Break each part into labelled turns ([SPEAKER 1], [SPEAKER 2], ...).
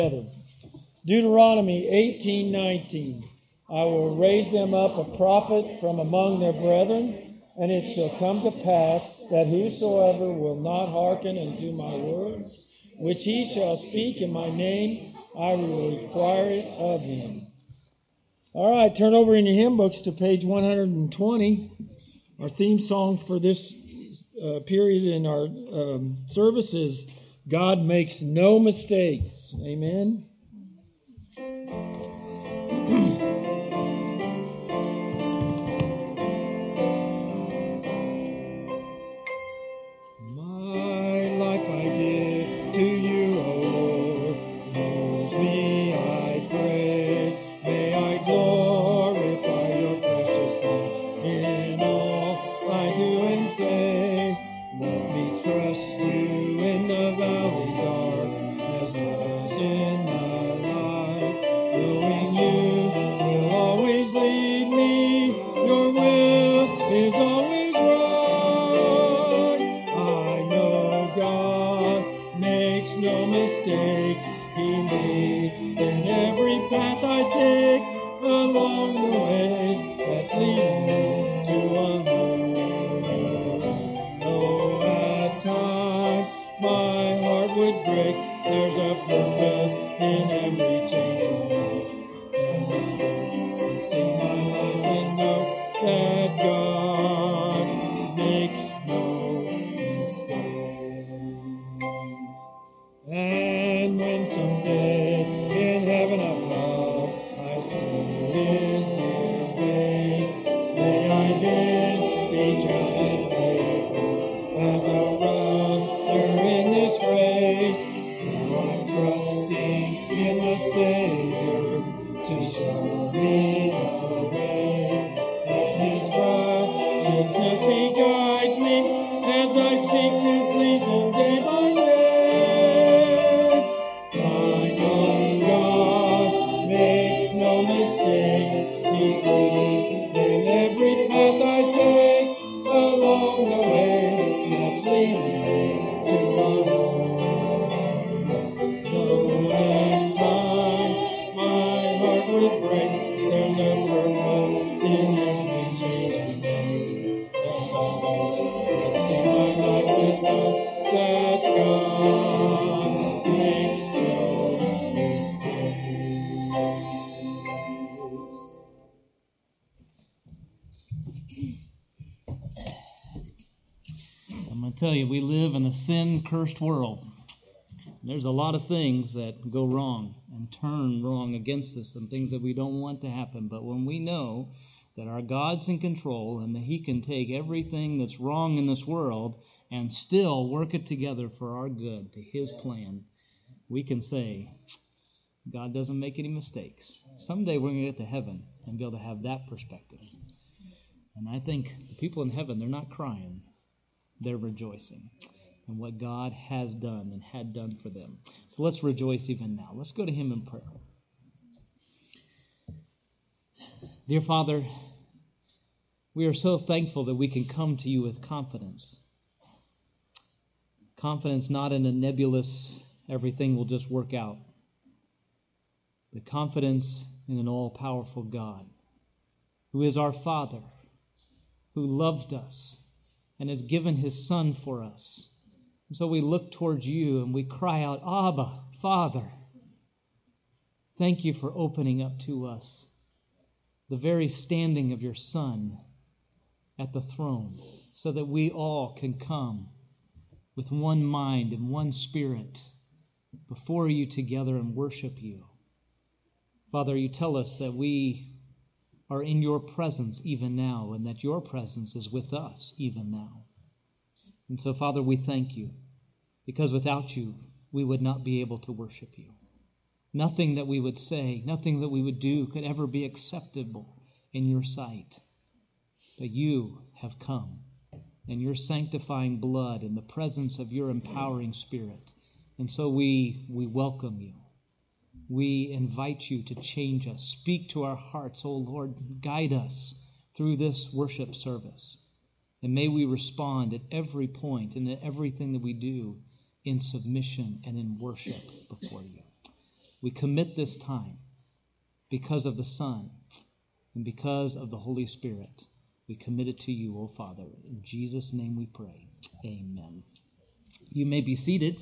[SPEAKER 1] Deuteronomy 18:19. I will raise them up a prophet from among their brethren, and it shall come to pass that whosoever will not hearken unto my words, which he shall speak in my name, I will require it of him. All right, turn over in your hymn books to page 120. Our theme song for this period in our service is God Makes No Mistakes. Amen.
[SPEAKER 2] Tell you, we live in a sin-cursed world. There's a lot of things that go wrong and turn wrong against us and things that we don't want to happen. But when we know that our God's in control and that He can take everything that's wrong in this world and still work it together for our good, to His plan, we can say, God doesn't make any mistakes. Someday we're going to get to heaven and be able to have that perspective. And I think the people in heaven, they're not crying. They're rejoicing in what God has done and had done for them. So let's rejoice even now. Let's go to Him in prayer. Dear Father, we are so thankful that we can come to You with confidence. Confidence not in a nebulous, everything will just work out, but confidence in an all-powerful God who is our Father, who loved us, and has given His Son for us. And so we look towards You and we cry out, Abba, Father. Thank You for opening up to us the very standing of Your Son at the throne, so that we all can come with one mind and one spirit before You together and worship You. Father, You tell us that we are in Your presence even now, and that Your presence is with us even now. And so, Father, we thank You, because without You, we would not be able to worship You. Nothing that we would say, nothing that we would do could ever be acceptable in Your sight. But You have come, and Your sanctifying blood and the presence of Your empowering Spirit. And so we welcome You. We invite You to change us. Speak to our hearts, O Lord. Guide us through this worship service. And may we respond at every point and at everything that we do in submission and in worship before You. We commit this time because of the Son and because of the Holy Spirit. We commit it to you, O Father. In Jesus' name we pray. Amen. You may be seated.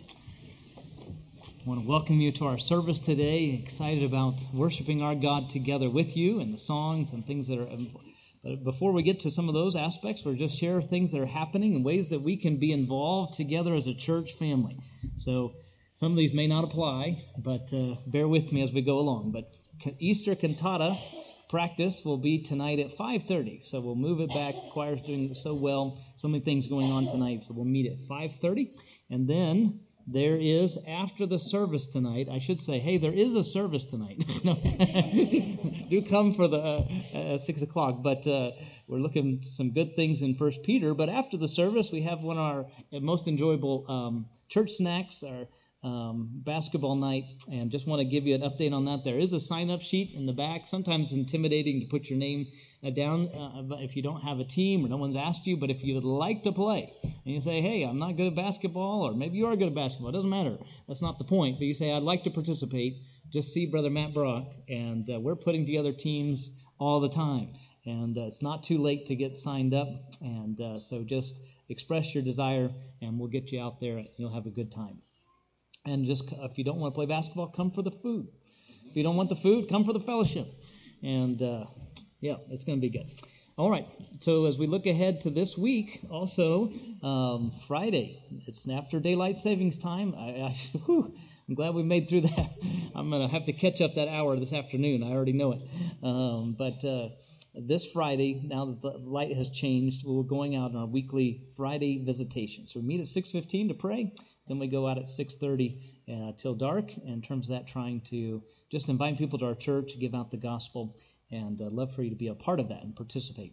[SPEAKER 2] I want to welcome you to our service today. Excited about worshiping our God together with you and the songs and things that are... But before we get to some of those aspects, we'll just share things that are happening and ways that we can be involved together as a church family. So some of these may not apply, but bear with me as we go along. But Easter cantata practice will be tonight at 5:30. So we'll move it back. The choir's doing so well. So many things going on tonight. So we'll meet at 5:30. And then there is, after the service tonight, I should say, hey, there is a service tonight. Do come for the 6 o'clock. But we're looking at some good things in 1 Peter. But after the service, we have one of our most enjoyable church snacks, our basketball night, and just want to give you an update on that. There is a sign-up sheet in the back. Sometimes intimidating to put your name down if you don't have a team or no one's asked you, but if you'd like to play and you say, hey, I'm not good at basketball, or maybe you are good at basketball, it doesn't matter. That's not the point. But you say, I'd like to participate, just see Brother Matt Brock, and we're putting together teams all the time. And it's not too late to get signed up, and so just express your desire, and we'll get you out there, and you'll have a good time. And just if you don't want to play basketball, come for the food. If you don't want the food, come for the fellowship. And, it's going to be good. All right, so as we look ahead to this week, also Friday, it's after daylight savings time. I'm glad we made through that. I'm going to have to catch up that hour this afternoon. I already know it. But this Friday, now that the light has changed, we're going out on our weekly Friday visitation. So we meet at 6:15 to pray. Then we go out at 6:30 till dark. In terms of that, trying to just invite people to our church, give out the gospel, and love for you to be a part of that and participate.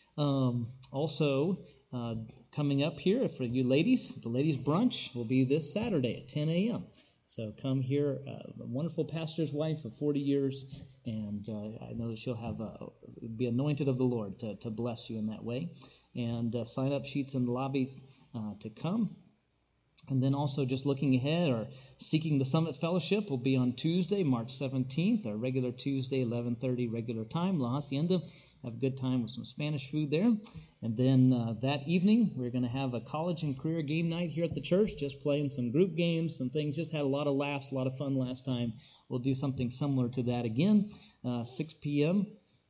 [SPEAKER 2] Also, coming up here for you ladies, the ladies' brunch will be this Saturday at 10 a.m. So come here, a wonderful pastor's wife of 40 years, and I know that she'll be anointed of the Lord to bless you in that way. And sign-up sheets in the lobby to come. And then also just looking ahead, or Seeking the Summit Fellowship will be on Tuesday, March 17th, our regular Tuesday, 11:30 regular time, La Hacienda. Have a good time with some Spanish food there. And then that evening, we're going to have a college and career game night here at the church, just playing some group games, some things. Just had a lot of laughs, a lot of fun last time. We'll do something similar to that again, 6 p.m.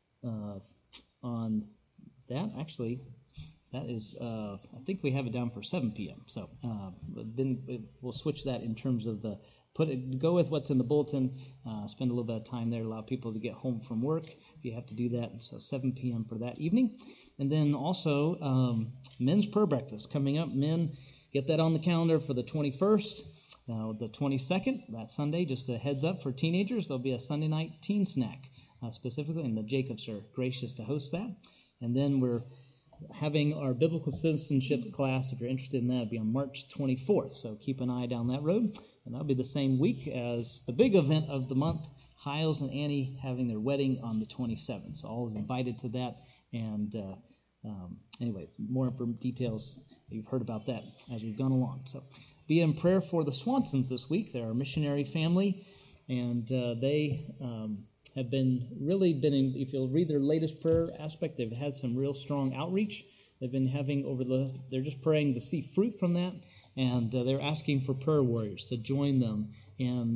[SPEAKER 2] On that. Actually, that is, I think we have it down for 7 p.m. So then we'll switch that in terms of go with what's in the bulletin, spend a little bit of time there, allow people to get home from work if you have to do that. So 7 p.m. for that evening. And then also men's prayer breakfast coming up. Men, get that on the calendar for the 21st. The 22nd, that Sunday, just a heads up for teenagers, there'll be a Sunday night teen snack specifically, and the Jacobs are gracious to host that. And then we're having our biblical citizenship class, if you're interested in that, it'll be on March 24th. So keep an eye down that road. And that'll be the same week as the big event of the month, Hiles and Annie having their wedding on the 27th. So all is invited to that. And anyway, more details, you've heard about that as we've gone along. So be in prayer for the Swansons this week. They're a missionary family, and they have really been in, if you'll read their latest prayer aspect, they've had some real strong outreach. They've been having they're just praying to see fruit from that, and they're asking for prayer warriors to join them in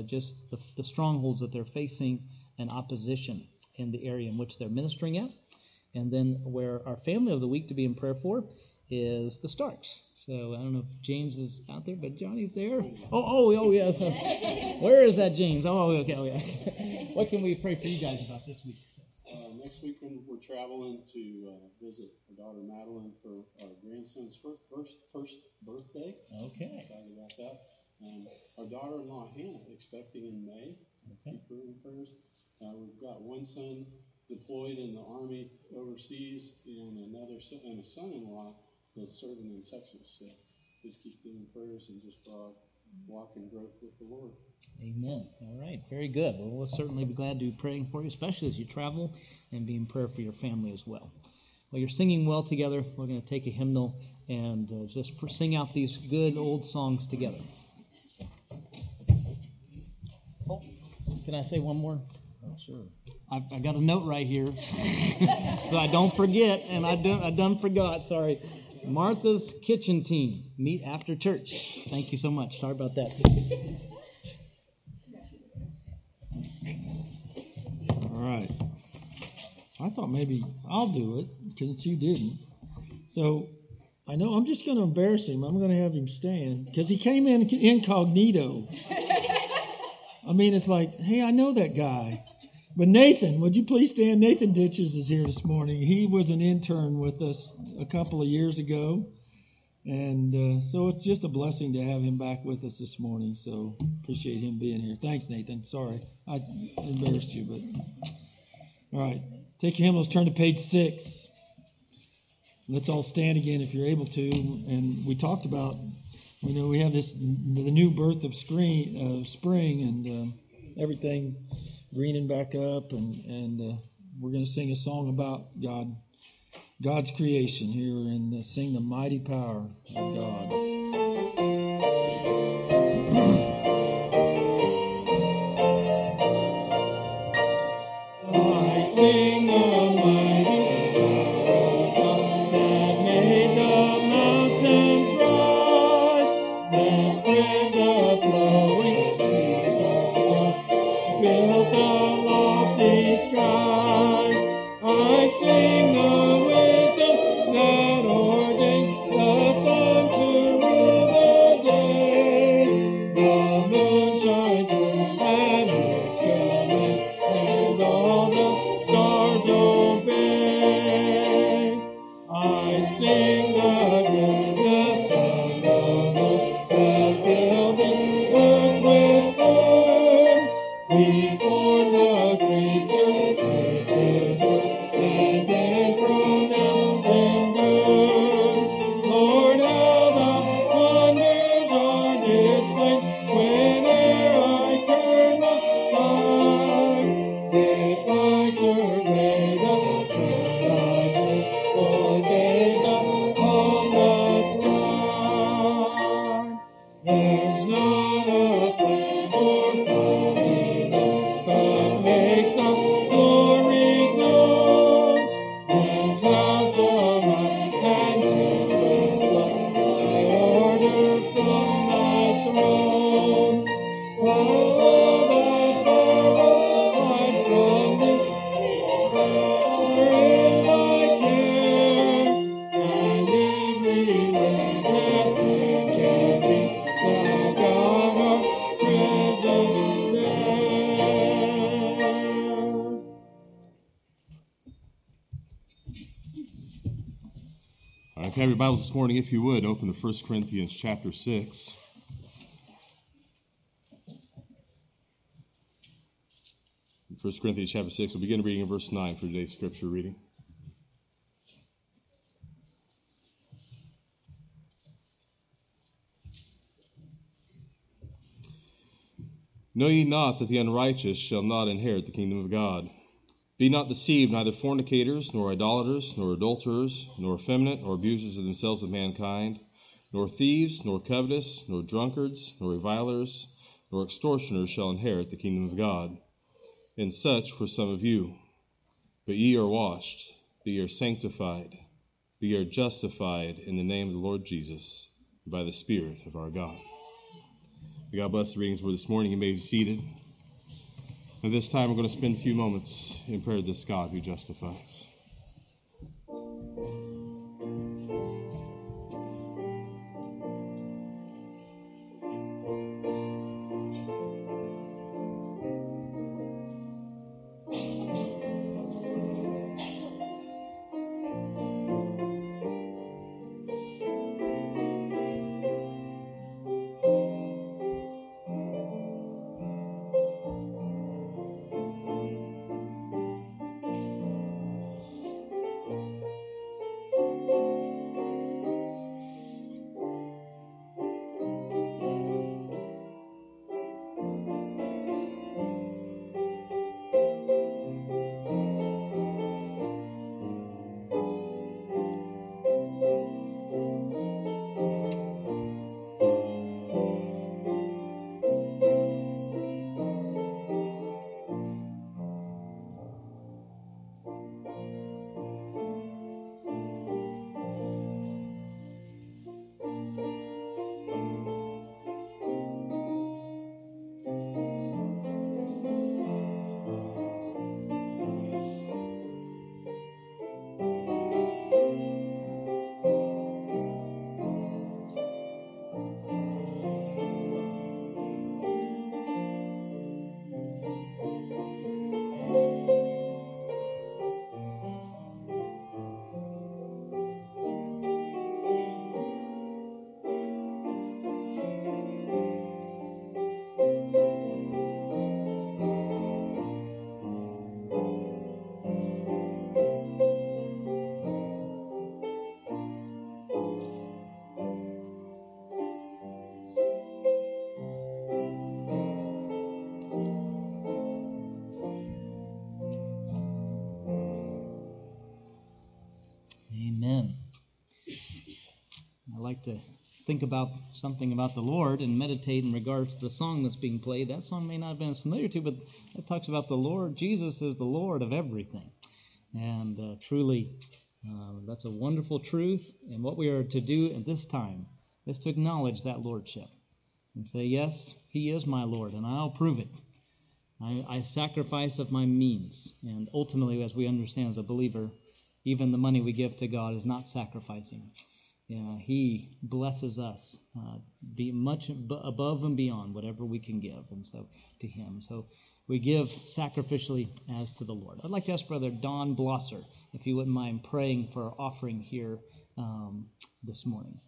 [SPEAKER 2] the strongholds that they're facing and opposition in the area in which they're ministering at. And then where our family of the week to be in prayer for is the Starks. So I don't know if James is out there, but Johnny's there. Oh yes. Where is that James? Oh, okay. Oh, yeah. What can we pray for you guys about this week?
[SPEAKER 3] Next weekend we're traveling to visit our daughter Madeline for our grandson's first birthday.
[SPEAKER 2] Okay.
[SPEAKER 3] Excited about that. Our daughter-in-law Hannah expecting in May.
[SPEAKER 2] Okay.
[SPEAKER 3] Keep her in prayers. We've got one son deployed in the Army overseas, and a son-in-law that's serving in Texas. So please keep them in prayers, and just for our walk and growth with the Lord.
[SPEAKER 2] Amen. All right. Very good. Well, we'll certainly be glad to be praying for you, especially as you travel, and be in prayer for your family as well. Well, you're singing well together. We're going to take a hymnal and just sing out these good old songs together. Oh. Can I say one more?
[SPEAKER 1] Oh, sure.
[SPEAKER 2] I got a note right here, but I don't forget, and I done forgot. Sorry. Martha's Kitchen Team meet after church. Thank you so much. Sorry about that.
[SPEAKER 1] All right. I thought maybe I'll do it because you didn't. So I know I'm just going to embarrass him. I'm going to have him stand because he came in incognito. I mean, it's like, hey, I know that guy. But Nathan, would you please stand? Nathan Ditches is here this morning. He was an intern with us a couple of years ago. And so it's just a blessing to have him back with us this morning. So appreciate him being here. Thanks, Nathan. Sorry, I embarrassed you. But all right, take your hymnals, turn to page 6. Let's all stand again if you're able to. And we talked about, we have the new birth of spring and everything greening back up, and we're going to sing a song about God's creation here, and sing the mighty power of God. I sing the mighty power of God that made the mountains rise, that spread the flowing seas above, built the lofty skies. I sing the wisdom that ordained the sun to rule the day. The moon shines through at His command, and all the stars obey. I sing the goodness of the Lord that filled the earth with form. He formed the creatures with His word, and then pronounced them good. Lord, how the wonders are displayed whene'er I turn my eye. If I survey the paradise or gaze upon the sky, there's not a planet or folly but makes the glory known. And clouds arise and tempests flow by order from Thy throne. All that far outside from Thee are in Thy care, and everywhere that we can be, Thou God art present there.
[SPEAKER 4] All right, if you have your Bibles this morning, if you would, open to 1 Corinthians chapter 6. 1 Corinthians chapter 6, we'll begin reading in verse 9 for today's scripture reading. Know ye not that the unrighteous shall not inherit the kingdom of God? Be not deceived, neither fornicators, nor idolaters, nor adulterers, nor effeminate, nor abusers of themselves of mankind, nor thieves, nor covetous, nor drunkards, nor revilers, nor extortioners shall inherit the kingdom of God. And such were some of you. But ye are washed, but ye are sanctified, but ye are justified in the name of the Lord Jesus, by the Spirit of our God. May God bless the readings for this morning. You may be seated. At this time, we're going to spend a few moments in prayer to this God who justifies.
[SPEAKER 2] like to think about something about the Lord and meditate in regards to the song that's being played, that song may not have been as familiar to, but it talks about the Lord. Jesus is the Lord of everything. And truly, that's a wonderful truth. And what we are to do at this time is to acknowledge that lordship and say, yes, he is my Lord, and I'll prove it. I sacrifice of my means. And ultimately, as we understand as a believer, even the money we give to God is not sacrificing. He blesses us be much above and beyond whatever we can give, and so to him. So we give sacrificially as to the Lord. I'd like to ask Brother Don Blosser, if you wouldn't mind praying for our offering here this morning.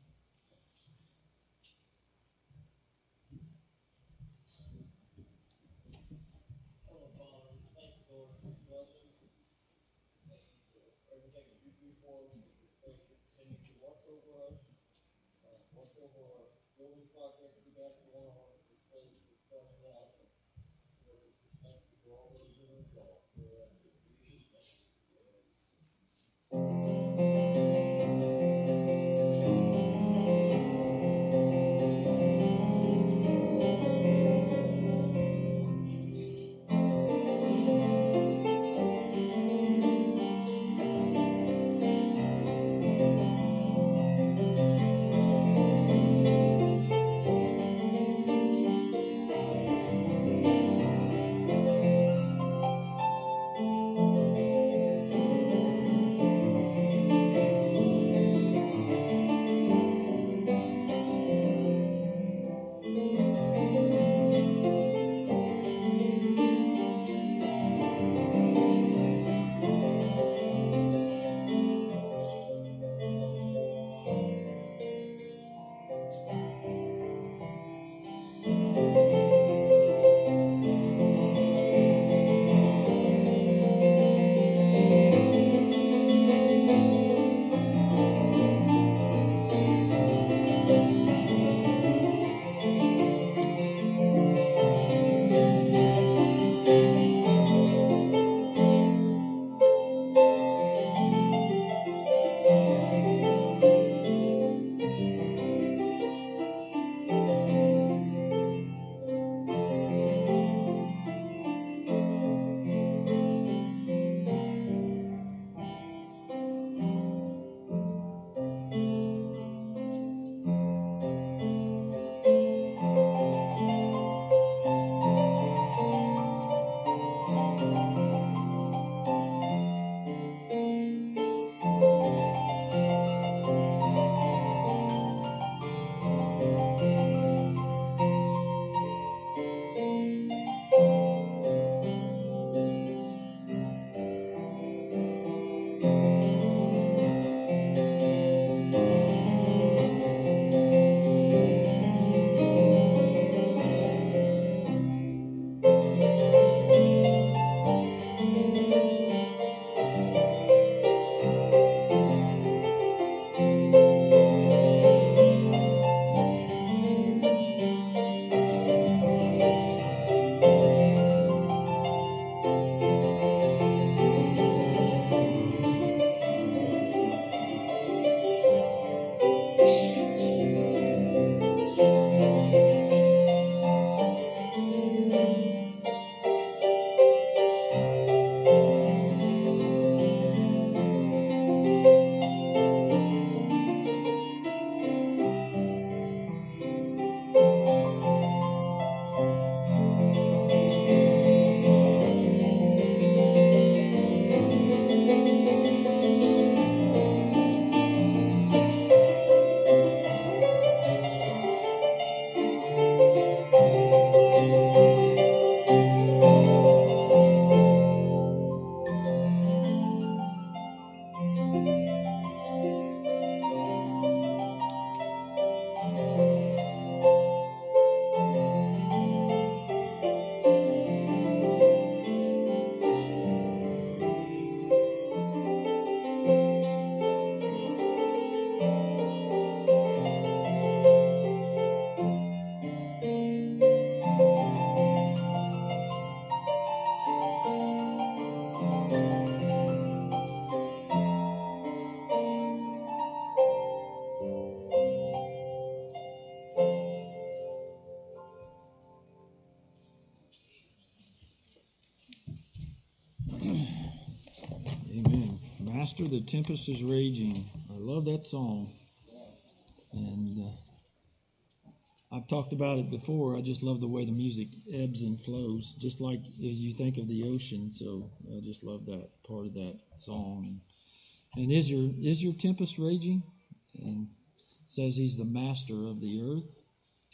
[SPEAKER 1] Master, the tempest is raging. I love that song. And I've talked about it before. I just love the way the music ebbs and flows, just like as you think of the ocean. So I just love that part of that song. And is your tempest raging? And it says he's the master of the earth,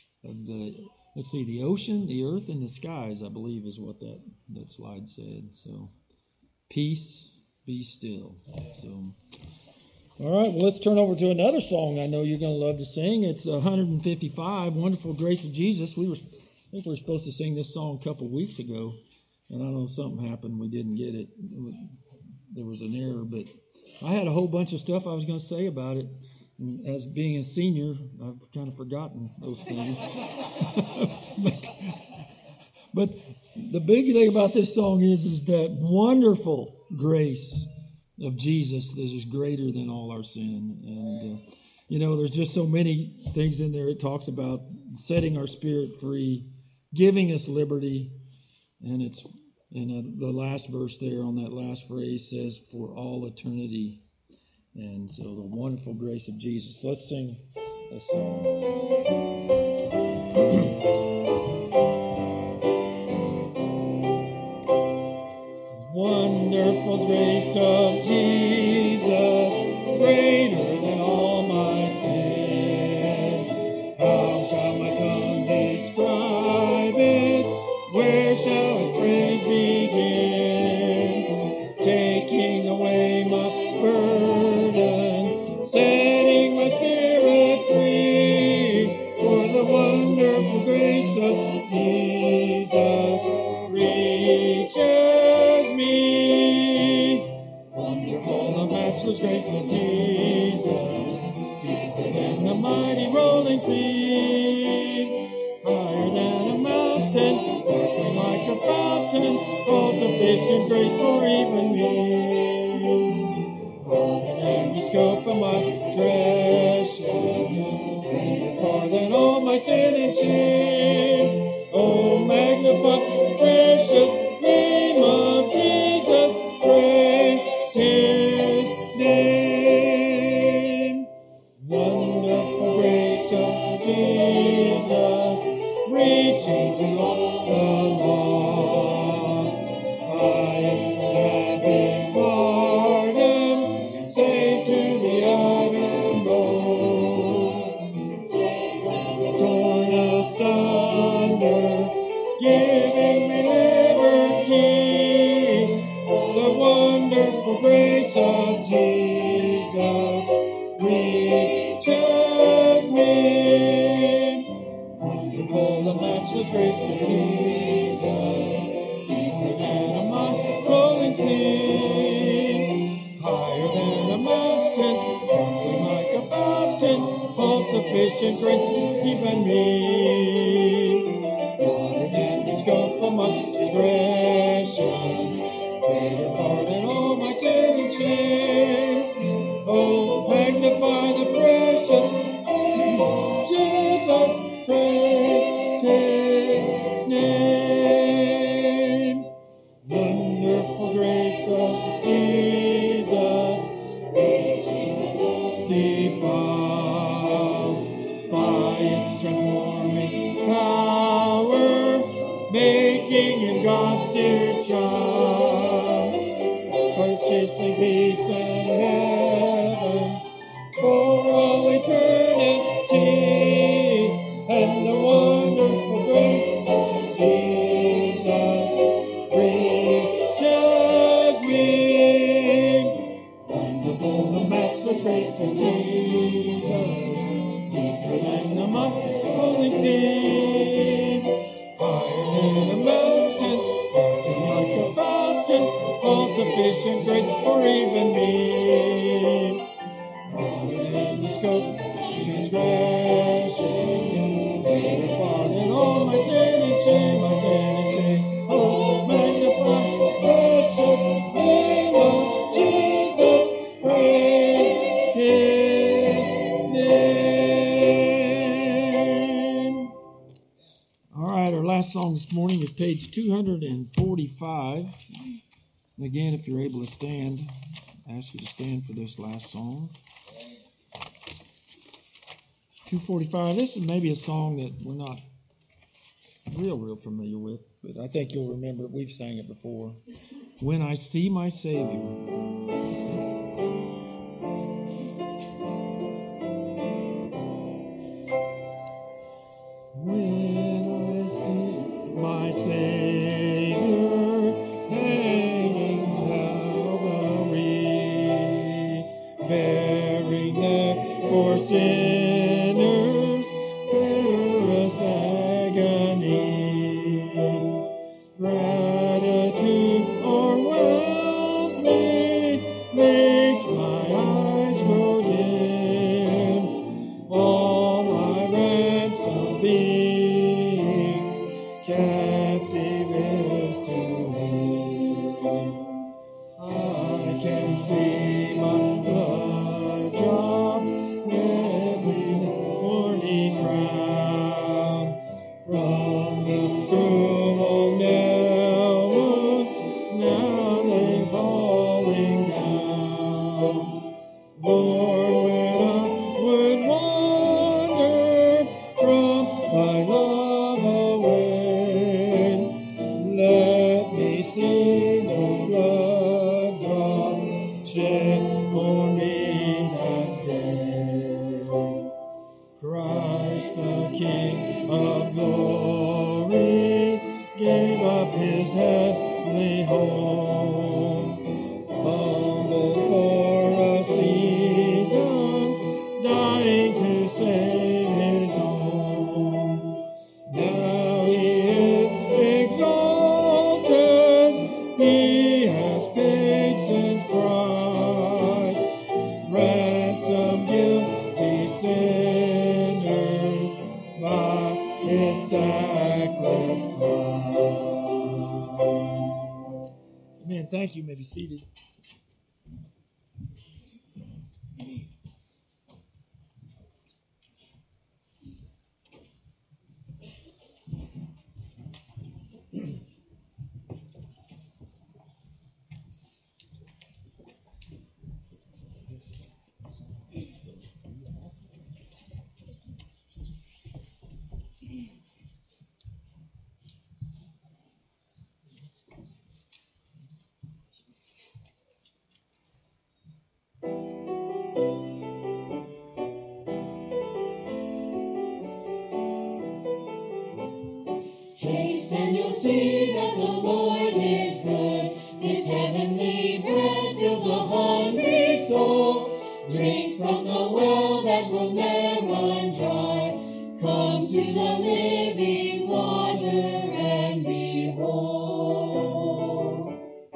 [SPEAKER 1] the ocean, the earth, and the skies, I believe is what that slide said. So peace, be still. So. All right, well, let's turn over to another song I know you're going to love to sing. It's 155, Wonderful Grace of Jesus. I think we were supposed to sing this song a couple weeks ago, and I don't know, something happened. We didn't get it. There was an error, but I had a whole bunch of stuff I was going to say about it. And as being a senior, I've kind of forgotten those things. but the big thing about this song is that wonderful grace of Jesus that is greater than all our sin. And, there's just so many things in there. It talks about setting our spirit free, giving us liberty. And the last verse there on that last phrase says, for all eternity. And so the wonderful grace of Jesus. Let's sing this song. Wonderful grace of Jesus, greater than all my sin. How shall my tongue describe it? Where shall its praise begin? Taking away my burden, setting my spirit free, for the wonderful grace of Jesus reaches me. Wonderful, the matchless grace of Jesus, deeper than the mighty rolling sea, higher than a mountain, sparkling like a fountain, all sufficient grace for even me. Farther than the scope of my transgression, greater far than all my sin and shame. Oh, magnify the precious name of Jesus, praise His name. Wonderful grace of Jesus, reaching to all the lost. I have been pardoned, saved to the uttermost, torn asunder, giving me liberty. The wonderful grace of Jesus reaches me. Wonderful, the matchless grace of Jesus, deeper than a mighty rolling sea, higher than a mountain, sparkling like a fountain, all sufficient grace even me. Farther than the scope of my transgression, greater far than all my sin and shame. Oh, magnify the precious name of Jesus, praise His name. Wonderful grace of Jesus, reaching found by its transforming power, making Him God's dear child, purchasing peace and heaven for all eternity, and the wonderful grace of Jesus reaches me. Wonderful, the matchless grace of Jesus, deeper than the mighty rolling sea, higher than a mountain, sparkling like a fountain, all sufficient grace for even me. Farther than the scope of transgression, greater far than all my sin and shame, my sin and shame. Oh, magnify the precious name of Jesus, praise His name. All right, our last song this morning is page 245. And again, if you're able to stand, ask you to stand for this last song. 245. This is maybe a song that we're not real familiar with, but I think you'll remember it. We've sang it before. When I See My Savior. When I see my Savior hanging Calvary, bearing there for sinners perilous agony, gratitude o'erwhelms me, makes my eyes grow dim, all my ransom being captive is to Him. I can see my blood drops, every thorny crown, from the cruel nail wounds, now they falling down. Lord, when I would wander from Thy love away, let me see those blood drops shed for me that day. Christ the King of glory gave up His heavenly home, humble for a season, dying to save His own. Now He is exalted, He has paid sin's price, ransom guilty sinners by His sacrifice. Amen. Thank you. You may be seated.
[SPEAKER 5] Taste and you'll see that the Lord is good. This heavenly bread fills a hungry soul. Drink from the well that will never run dry. Come to the living water and be whole.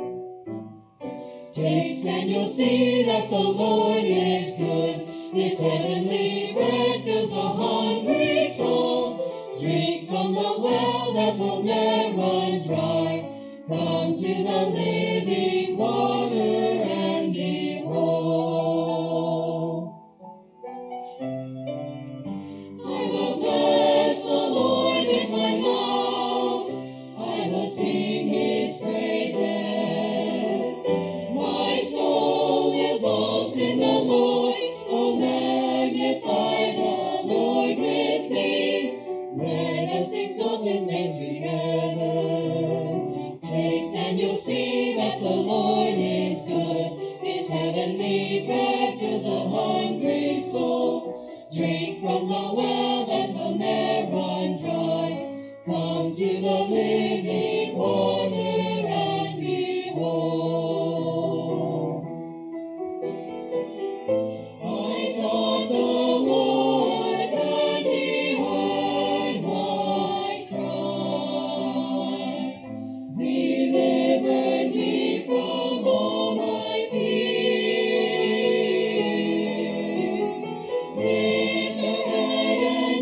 [SPEAKER 5] Taste and you'll see that the Lord is good. This heavenly bread fills a hungry soul. Drink from the well that will never run dry. Come to the living water and be whole. I will bless the Lord with my mouth. I will sing His praises. My soul will boast in the Lord. Oh, magnify the Lord with me. Let us exalt His name together. Taste and you'll see that the Lord is good. His heavenly bread fills a hungry soul. Drink from the well that will never run dry. Come to the living water and be whole. I sought the Lord and He heard my cry, delivered me from all my fears. Lift your head and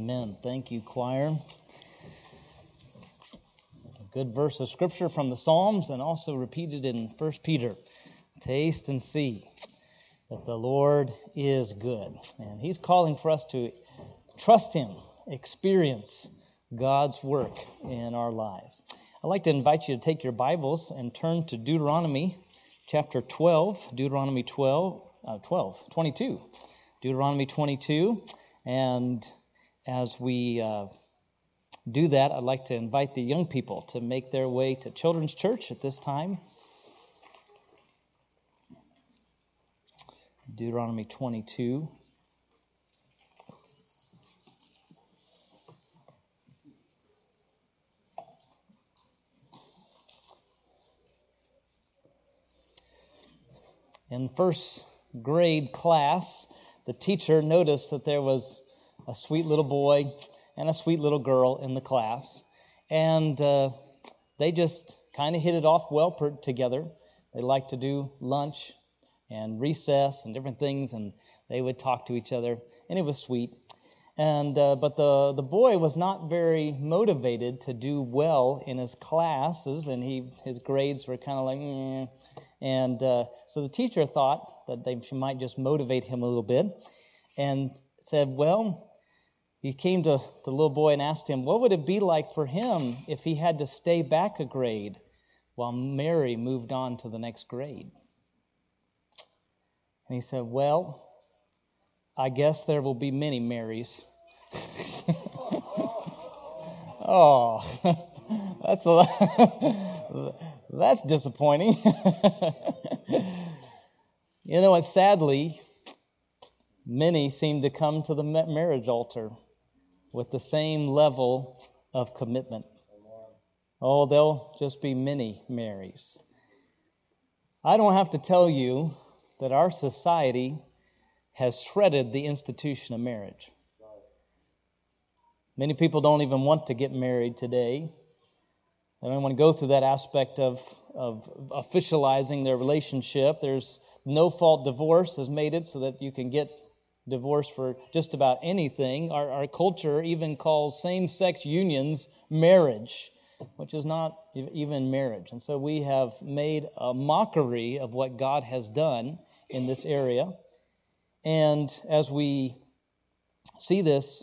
[SPEAKER 2] Amen. Thank you, choir. A good verse of scripture from the Psalms and also repeated in 1 Peter. Taste and see that the Lord is good. And He's calling for us to trust Him, experience God's work in our lives. I'd like to invite you to take your Bibles and turn to Deuteronomy chapter 12, Deuteronomy 22. Deuteronomy 22. And as we do that, I'd like to invite the young people to make their way to Children's Church at this time. Deuteronomy 22. In first grade class, the teacher noticed that there was a sweet little boy and a sweet little girl in the class, and they just kind of hit it off well together. They liked to do lunch and recess and different things, and they would talk to each other, and it was sweet. And but the boy was not very motivated to do well in his classes, and his grades were kind of like, And so the teacher thought that she might just motivate him a little bit, and said, well, he came to the little boy and asked him, what would it be like for him if he had to stay back a grade while Mary moved on to the next grade? And he said, well, I guess there will be many Marys. Oh, that's disappointing. You know what? Sadly, many seem to come to the marriage altar with the same level of commitment. Oh, there'll just be many Marys. I don't have to tell you that our society has shredded the institution of marriage. Many people don't even want to get married today. They don't want to go through that aspect of officializing their relationship. There's no-fault divorce has made it so that you can get divorced for just about anything. Our culture even calls same-sex unions marriage, which is not even marriage. And so we have made a mockery of what God has done in this area. And as we see this,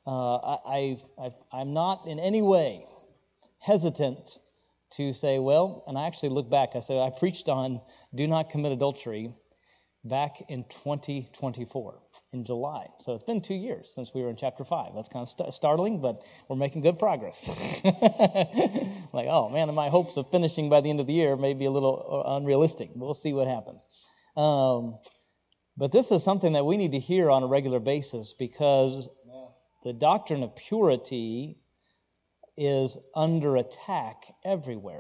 [SPEAKER 2] I'm not in any way hesitant to say, well, and I actually look back, I preached on do not commit adultery back in 2024, in July. So it's been 2 years since we were in chapter 5. That's kind of startling, but we're making good progress. Like, oh man, my hopes of finishing by the end of the year may be a little unrealistic. We'll see what happens. But this is something that we need to hear on a regular basis, because the doctrine of purity is under attack everywhere.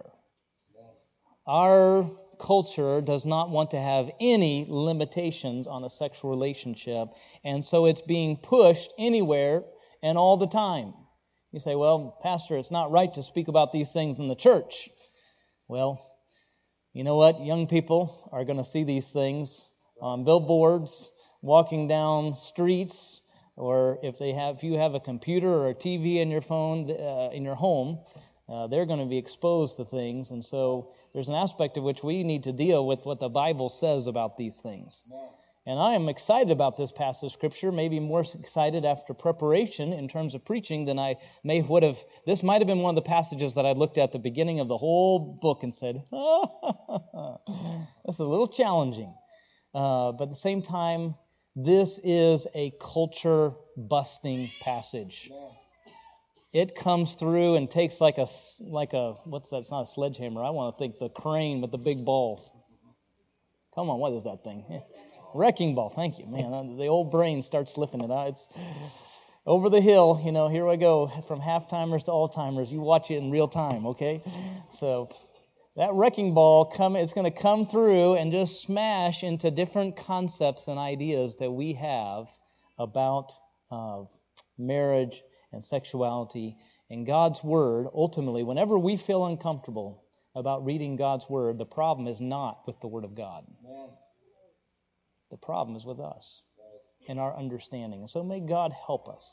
[SPEAKER 2] Our culture does not want to have any limitations on a sexual relationship, and so it's being pushed anywhere and all the time. You say, well, Pastor, it's not right to speak about these things in the church. Well, you know what? Young people are going to see these things on billboards, walking down streets, or if you have a computer or a TV in your phone, in your home, they're going to be exposed to things. And so there's an aspect of which we need to deal with what the Bible says about these things. And I am excited about this passage of Scripture, maybe more excited after preparation in terms of preaching than I would have. This might have been one of the passages that I looked at the beginning of the whole book and said, that's a little challenging. But at the same time, this is a culture-busting passage. It comes through and takes like a what's that? It's not a sledgehammer. I want to think the crane with the big ball. Come on, what is that thing? Yeah. Wrecking ball. Thank you, man. The old brain starts lifting it. It's over the hill. Here we go from half-timers to all-timers. You watch it in real time, okay? So that wrecking ball it's going to come through and just smash into different concepts and ideas that we have about marriage and sexuality. And God's Word, ultimately, whenever we feel uncomfortable about reading God's Word, the problem is not with the Word of God. Amen. The problem is with us and our understanding. And so may God help us.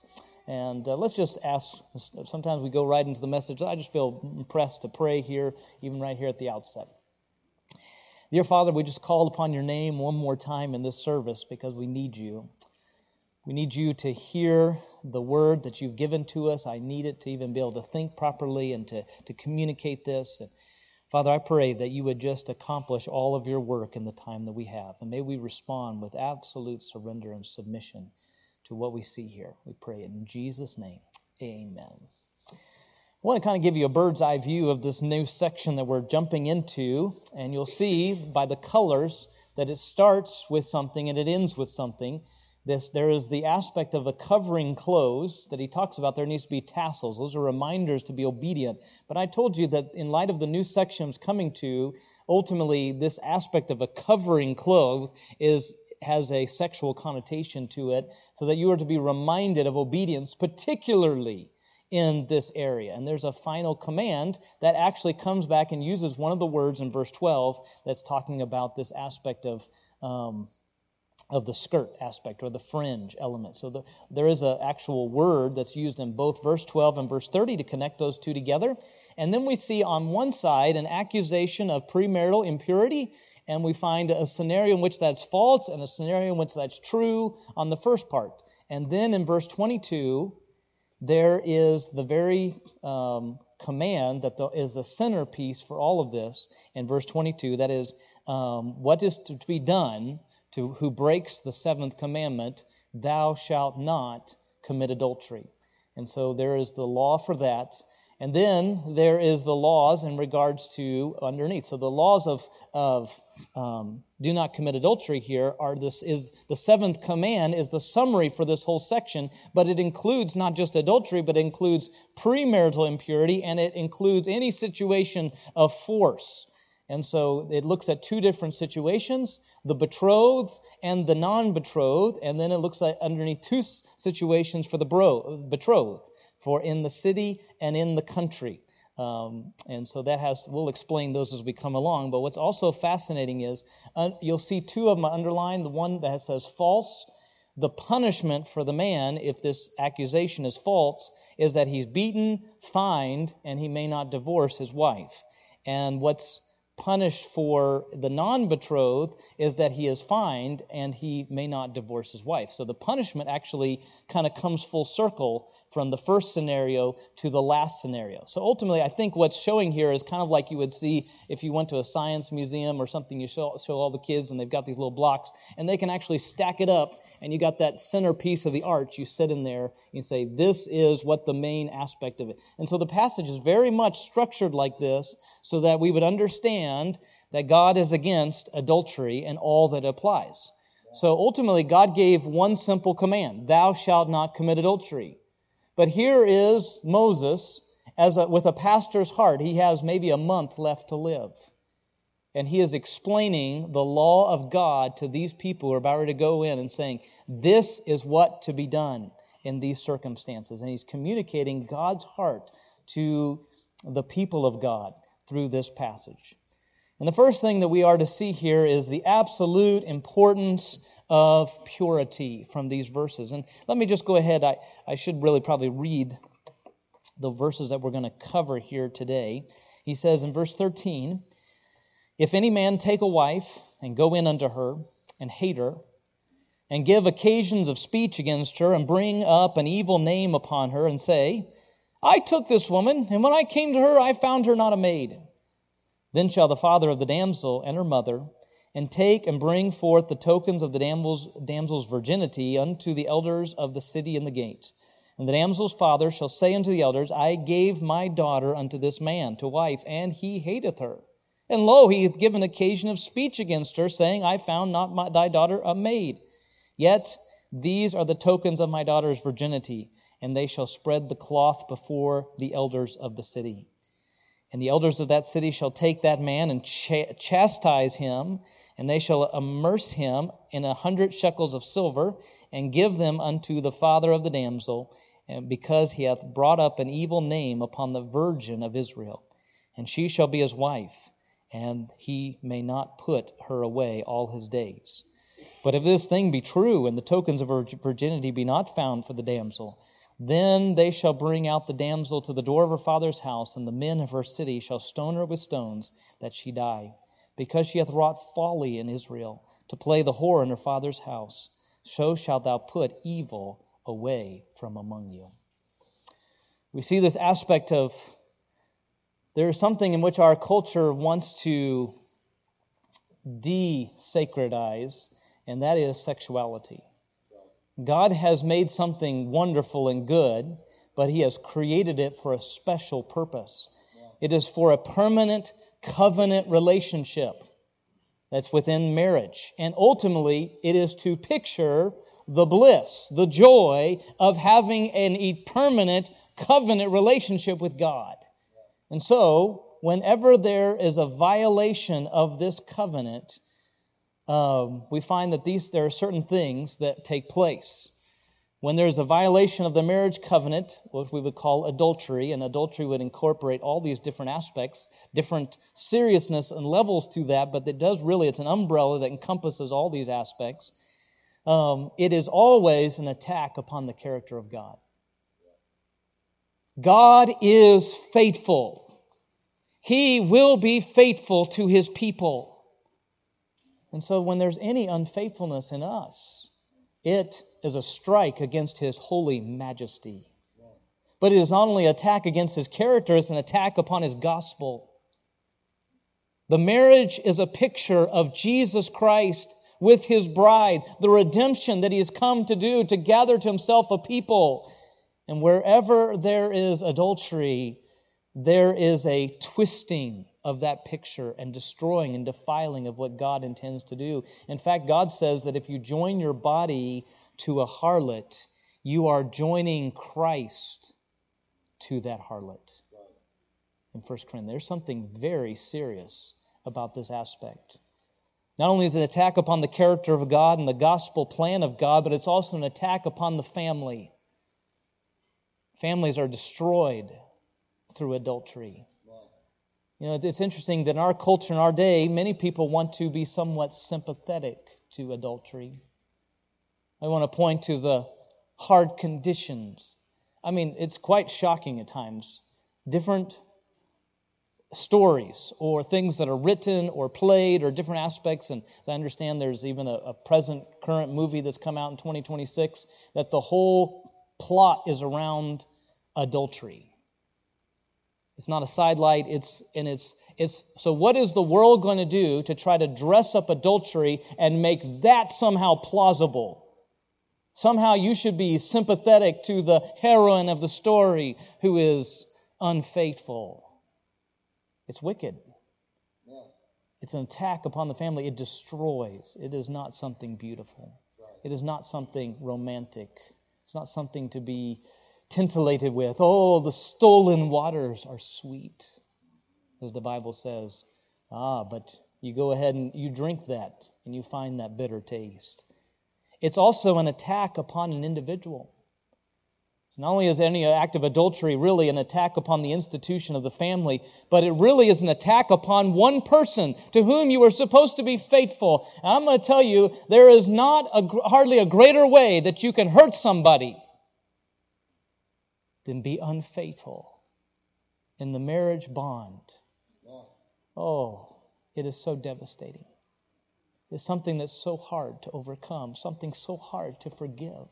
[SPEAKER 2] And let's just ask. Sometimes we go right into the message. I just feel impressed to pray here, even right here at the outset. Dear Father, we just call upon your name one more time in this service because we need you. We need you to hear the word that you've given to us. I need it to even be able to think properly and to communicate this. And Father, I pray that you would just accomplish all of your work in the time that we have. And may we respond with absolute surrender and submission to what we see here. We pray in Jesus' name. Amen. I want to kind of give you a bird's eye view of this new section that we're jumping into, and you'll see by the colors that it starts with something and it ends with something. There is the aspect of a covering clothes that he talks about. There needs to be tassels. Those are reminders to be obedient. But I told you that in light of the new sections coming to, ultimately this aspect of a covering cloth has a sexual connotation to it, so that you are to be reminded of obedience, particularly in this area. And there's a final command that actually comes back and uses one of the words in verse 12 that's talking about this aspect of the skirt aspect or the fringe element. So there is an actual word that's used in both verse 12 and verse 30 to connect those two together. And then we see on one side an accusation of premarital impurity, and we find a scenario in which that's false and a scenario in which that's true on the first part. And then in verse 22, there is the very command that is the centerpiece for all of this in verse 22. That is, what is to be done to who breaks the seventh commandment, thou shalt not commit adultery. And so there is the law for that. And then there is the laws in regards to underneath. So the laws of do not commit adultery here is the seventh command is the summary for this whole section, but it includes not just adultery, but it includes premarital impurity, and it includes any situation of force. And so it looks at two different situations, the betrothed and the non-betrothed, and then it looks at underneath two situations for the betrothed, for in the city and in the country. And so we'll explain those as we come along. But what's also fascinating is you'll see two of them underlined. The one that says false, the punishment for the man, if this accusation is false, is that he's beaten, fined, and he may not divorce his wife. And what's punished for the non-betrothed is that he is fined and he may not divorce his wife. So the punishment actually kind of comes full circle from the first scenario to the last scenario. So ultimately, I think what's showing here is kind of like you would see if you went to a science museum or something, you show all the kids and they've got these little blocks and they can actually stack it up, and you got that centerpiece of the arch. You sit in there and say, this is what the main aspect of it. And so the passage is very much structured like this so that we would understand that God is against adultery and all that applies. So ultimately, God gave one simple command, thou shalt not commit adultery. But here is Moses with a pastor's heart. He has maybe a month left to live. And he is explaining the law of God to these people who are about ready to go in and saying, this is what to be done in these circumstances. And he's communicating God's heart to the people of God through this passage. And the first thing that we are to see here is the absolute importance of purity from these verses. And let me just go ahead. I should really probably read the verses that we're going to cover here today. He says in verse 13, if any man take a wife and go in unto her and hate her and give occasions of speech against her and bring up an evil name upon her and say, I took this woman, and when I came to her, I found her not a maid. Then shall the father of the damsel and her mother and take and bring forth the tokens of the damsel's virginity unto the elders of the city and the gate. And the damsel's father shall say unto the elders, I gave my daughter unto this man to wife, and he hateth her. And lo, he hath given occasion of speech against her, saying, I found not thy daughter a maid. Yet these are the tokens of my daughter's virginity, and they shall spread the cloth before the elders of the city. And the elders of that city shall take that man and chastise him, and they shall immerse him in 100 shekels of silver, and give them unto the father of the damsel, and because he hath brought up an evil name upon the virgin of Israel. And she shall be his wife, and he may not put her away all his days. But if this thing be true, and the tokens of her virginity be not found for the damsel, Then they shall bring out the damsel to the door of her father's house, and the men of her city shall stone her with stones, that she die, because she hath wrought folly in Israel, to play the whore in her father's house. So shalt thou put evil away from among you. We see this aspect of there is something in which our culture wants to de-sacredize, and that is sexuality. God has made something wonderful and good, but He has created it for a special purpose. It is for a permanent covenant relationship that's within marriage. And ultimately, it is to picture the bliss, the joy of having a permanent covenant relationship with God. And so, whenever there is a violation of this covenant, we find that there are certain things that take place. When there's a violation of the marriage covenant, what we would call adultery, and adultery would incorporate all these different aspects, different seriousness and levels to that, but it's an umbrella that encompasses all these aspects. It is always an attack upon the character of God. God is faithful. He will be faithful to His people. And so when there's any unfaithfulness in us, it is a strike against His holy majesty. But it is not only an attack against His character, it's an attack upon His gospel. The marriage is a picture of Jesus Christ with His bride, the redemption that He has come to do, to gather to Himself a people. And wherever there is adultery, there is a twisting of that picture and destroying and defiling of what God intends to do. In fact, God says that if you join your body to a harlot, you are joining Christ to that harlot. In 1 Corinthians, there's something very serious about this aspect. Not only is it an attack upon the character of God and the gospel plan of God, but it's also an attack upon the family. Families are destroyed through adultery. You know, it's interesting that in our culture, in our day, many people want to be somewhat sympathetic to adultery. I want to point to the hard conditions. I mean, it's quite shocking at times. Different stories or things that are written or played or different aspects. And as I understand, there's even a current movie that's come out in 2026 that the whole plot is around adultery. It's not a sidelight. So what is the world going to do to try to dress up adultery and make that somehow plausible? Somehow you should be sympathetic to the heroine of the story who is unfaithful. It's wicked. It's an attack upon the family. It destroys. It is not something beautiful. It is not something romantic. It's not something to be tintillated with. Oh, the stolen waters are sweet, as the Bible says. But you go ahead and you drink that, and you find that bitter taste. It's also an attack upon an individual. Not only is any act of adultery really an attack upon the institution of the family, but it really is an attack upon one person to whom you are supposed to be faithful. And I'm going to tell you, there is hardly a greater way that you can hurt somebody than be unfaithful in the marriage bond. Oh, it is so devastating. It's something that's so hard to overcome, something so hard to forgive.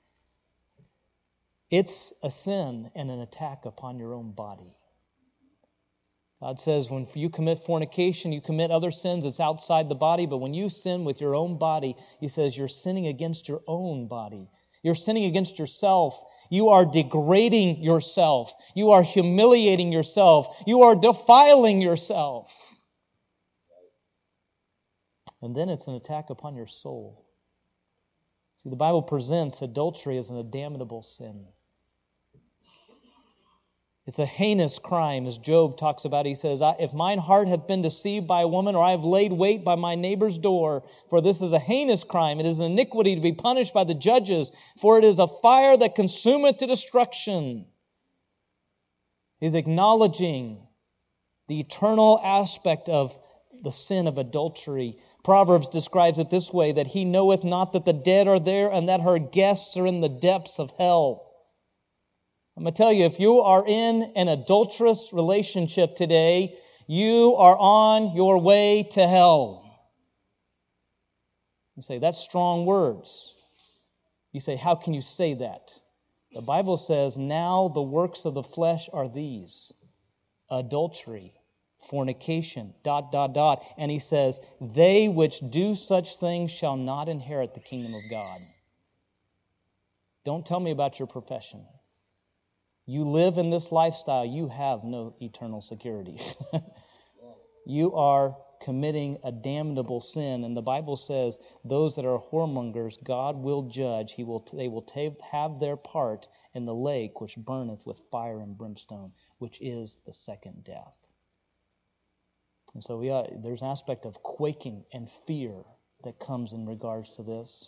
[SPEAKER 2] It's a sin and an attack upon your own body. God says when you commit fornication, you commit other sins, it's outside the body, but when you sin with your own body, He says you're sinning against your own body. You're sinning against yourself. You are degrading yourself. You are humiliating yourself. You are defiling yourself. And then it's an attack upon your soul. See, the Bible presents adultery as a damnable sin. It's a heinous crime, as Job talks about. He says, if mine heart hath been deceived by a woman, or I have laid wait by my neighbor's door, for this is a heinous crime. It is an iniquity to be punished by the judges, for it is a fire that consumeth to destruction. He's acknowledging the eternal aspect of the sin of adultery. Proverbs describes it this way, that he knoweth not that the dead are there, and that her guests are in the depths of hell. I'm going to tell you, if you are in an adulterous relationship today, you are on your way to hell. You say, that's strong words. You say, how can you say that? The Bible says, now the works of the flesh are these: adultery, fornication, ... And he says, they which do such things shall not inherit the kingdom of God. Don't tell me about your profession. You live in this lifestyle, you have no eternal security. You are committing a damnable sin, and the Bible says those that are whoremongers, God will judge. They will have their part in the lake which burneth with fire and brimstone, which is the second death. And so there's an aspect of quaking and fear that comes in regards to this.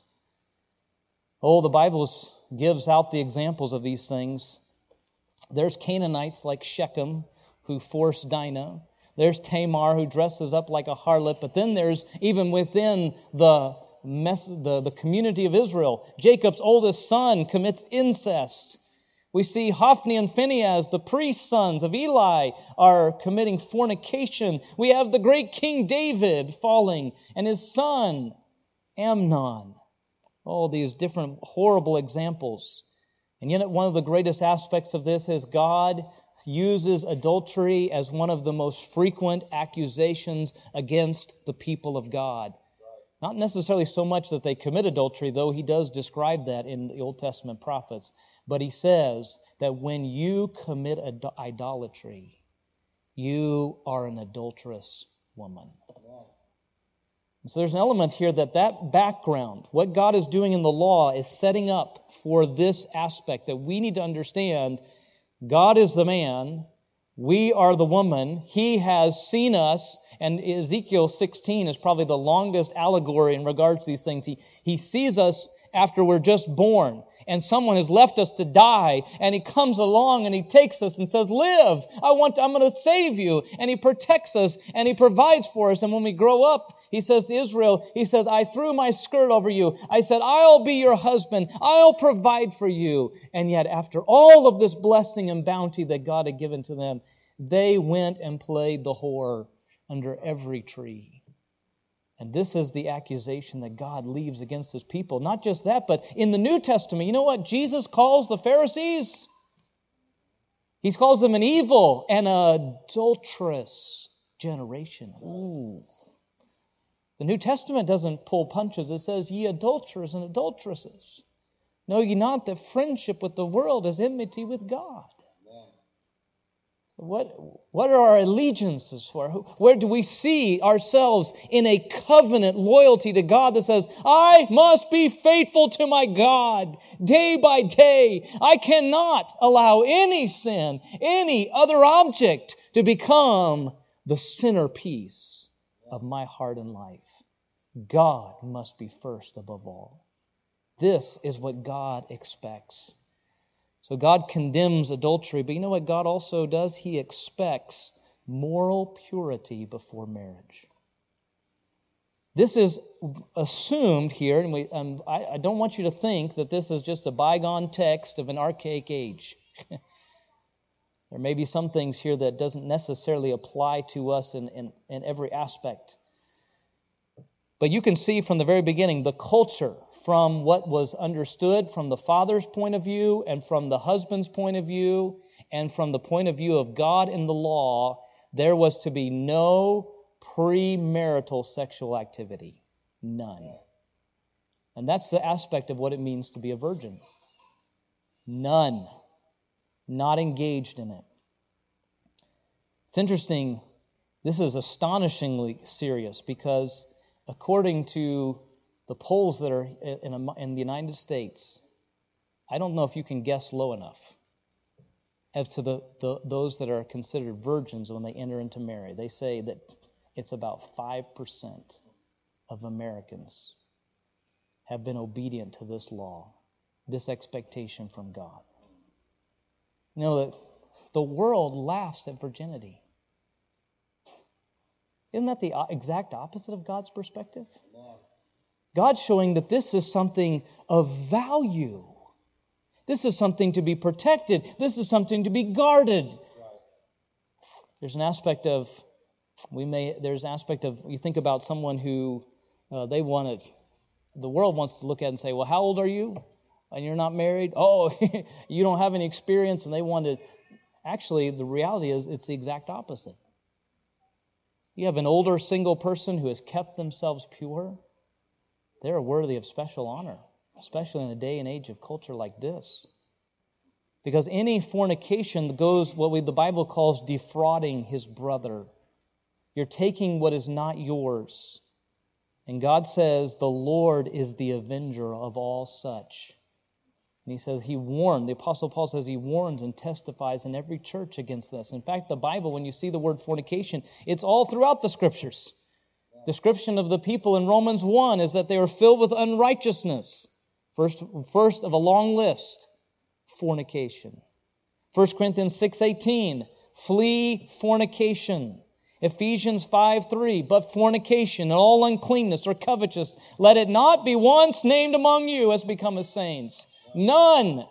[SPEAKER 2] Oh, the Bible gives out the examples of these things. There's Canaanites like Shechem who forced Dinah. There's Tamar who dresses up like a harlot. But then there's, even within the community of Israel, Jacob's oldest son commits incest. We see Hophni and Phinehas, the priest sons of Eli, are committing fornication. We have the great King David falling, and his son Amnon. All these different horrible examples. And yet one of the greatest aspects of this is God uses adultery as one of the most frequent accusations against the people of God. Not necessarily so much that they commit adultery, though he does describe that in the Old Testament prophets. But he says that when you commit idolatry, you are an adulterous woman. So there's an element here that background, what God is doing in the law, is setting up for this aspect that we need to understand. God is the man, we are the woman. He has seen us, and Ezekiel 16 is probably the longest allegory in regards to these things. He sees us after we're just born, and someone has left us to die, and he comes along and he takes us and says, live, I'm going to save you. And he protects us and he provides for us. And when we grow up, he says to Israel, he says, I threw my skirt over you. I said, I'll be your husband. I'll provide for you. And yet after all of this blessing and bounty that God had given to them, they went and played the whore under every tree. And this is the accusation that God leaves against his people. Not just that, but in the New Testament, you know what Jesus calls the Pharisees? He calls them an evil and adulterous generation. Ooh. The New Testament doesn't pull punches. It says, ye adulterers and adulteresses, know ye not that friendship with the world is enmity with God? What are our allegiances for? Where do we see ourselves in a covenant loyalty to God that says, I must be faithful to my God day by day. I cannot allow any sin, any other object to become the centerpiece of my heart and life. God must be first above all. This is what God expects. So God condemns adultery, but you know what God also does? He expects moral purity before marriage. This is assumed here, and I don't want you to think that this is just a bygone text of an archaic age. There may be some things here that doesn't necessarily apply to us in every aspect. But you can see from the very beginning the culture, from what was understood from the father's point of view and from the husband's point of view and from the point of view of God in the law, there was to be no premarital sexual activity. None. And that's the aspect of what it means to be a virgin. None. Not engaged in it. It's interesting. This is astonishingly serious because according to the polls that are in the United States, I don't know if you can guess low enough as to those that are considered virgins when they enter into marriage. They say that it's about 5% of Americans have been obedient to this law, this expectation from God. You know, that the world laughs at virginity. Isn't that the exact opposite of God's perspective? God's showing that this is something of value. This is something to be protected. This is something to be guarded. There's an aspect of, you think about someone who the world wants to look at and say, well, how old are you? And you're not married? Oh, you don't have any experience, and they want to. Actually, the reality is it's the exact opposite. You have an older single person who has kept themselves pure. They're worthy of special honor, especially in a day and age of culture like this. Because any fornication goes what the Bible calls defrauding his brother. You're taking what is not yours. And God says the Lord is the avenger of all such. And he says the Apostle Paul says he warns and testifies in every church against this. In fact, the Bible, when you see the word fornication, it's all throughout the Scriptures. Description of the people in Romans 1 is that they were filled with unrighteousness. First of a long list, fornication. 1 Corinthians 6:18, flee fornication. Ephesians 5:3, but fornication and all uncleanness or covetousness, let it not be once named among you as becometh saints. None.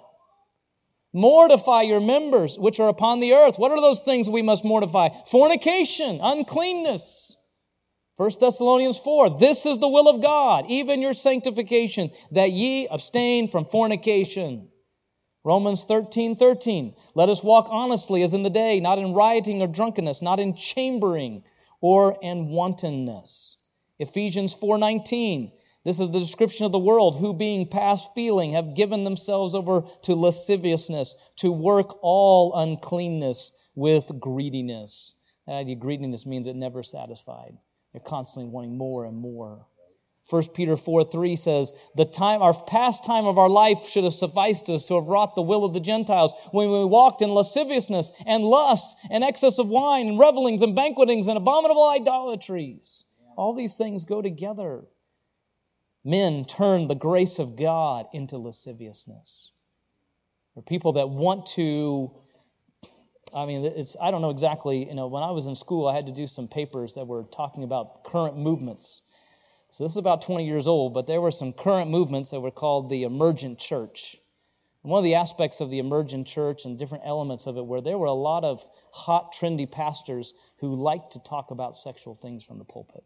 [SPEAKER 2] Mortify your members which are upon the earth. What are those things we must mortify? Fornication, uncleanness. 1 Thessalonians 4, this is the will of God, even your sanctification, that ye abstain from fornication. Romans 13:13, let us walk honestly as in the day, not in rioting or drunkenness, not in chambering or in wantonness. Ephesians 4:19, this is the description of the world, who being past feeling have given themselves over to lasciviousness, to work all uncleanness with greediness. That idea, greediness, means it never satisfied. They're constantly wanting more and more. 1 Peter 4:3 says, our past time of our life should have sufficed us to have wrought the will of the Gentiles when we walked in lasciviousness and lust and excess of wine and revelings and banquetings and abominable idolatries. All these things go together. Men turn the grace of God into lasciviousness. There are people that want to, I don't know exactly, when I was in school, I had to do some papers that were talking about current movements. So this is about 20 years old, but there were some current movements that were called the emergent church. And one of the aspects of the emergent church and different elements of it were there were a lot of hot, trendy pastors who liked to talk about sexual things from the pulpit.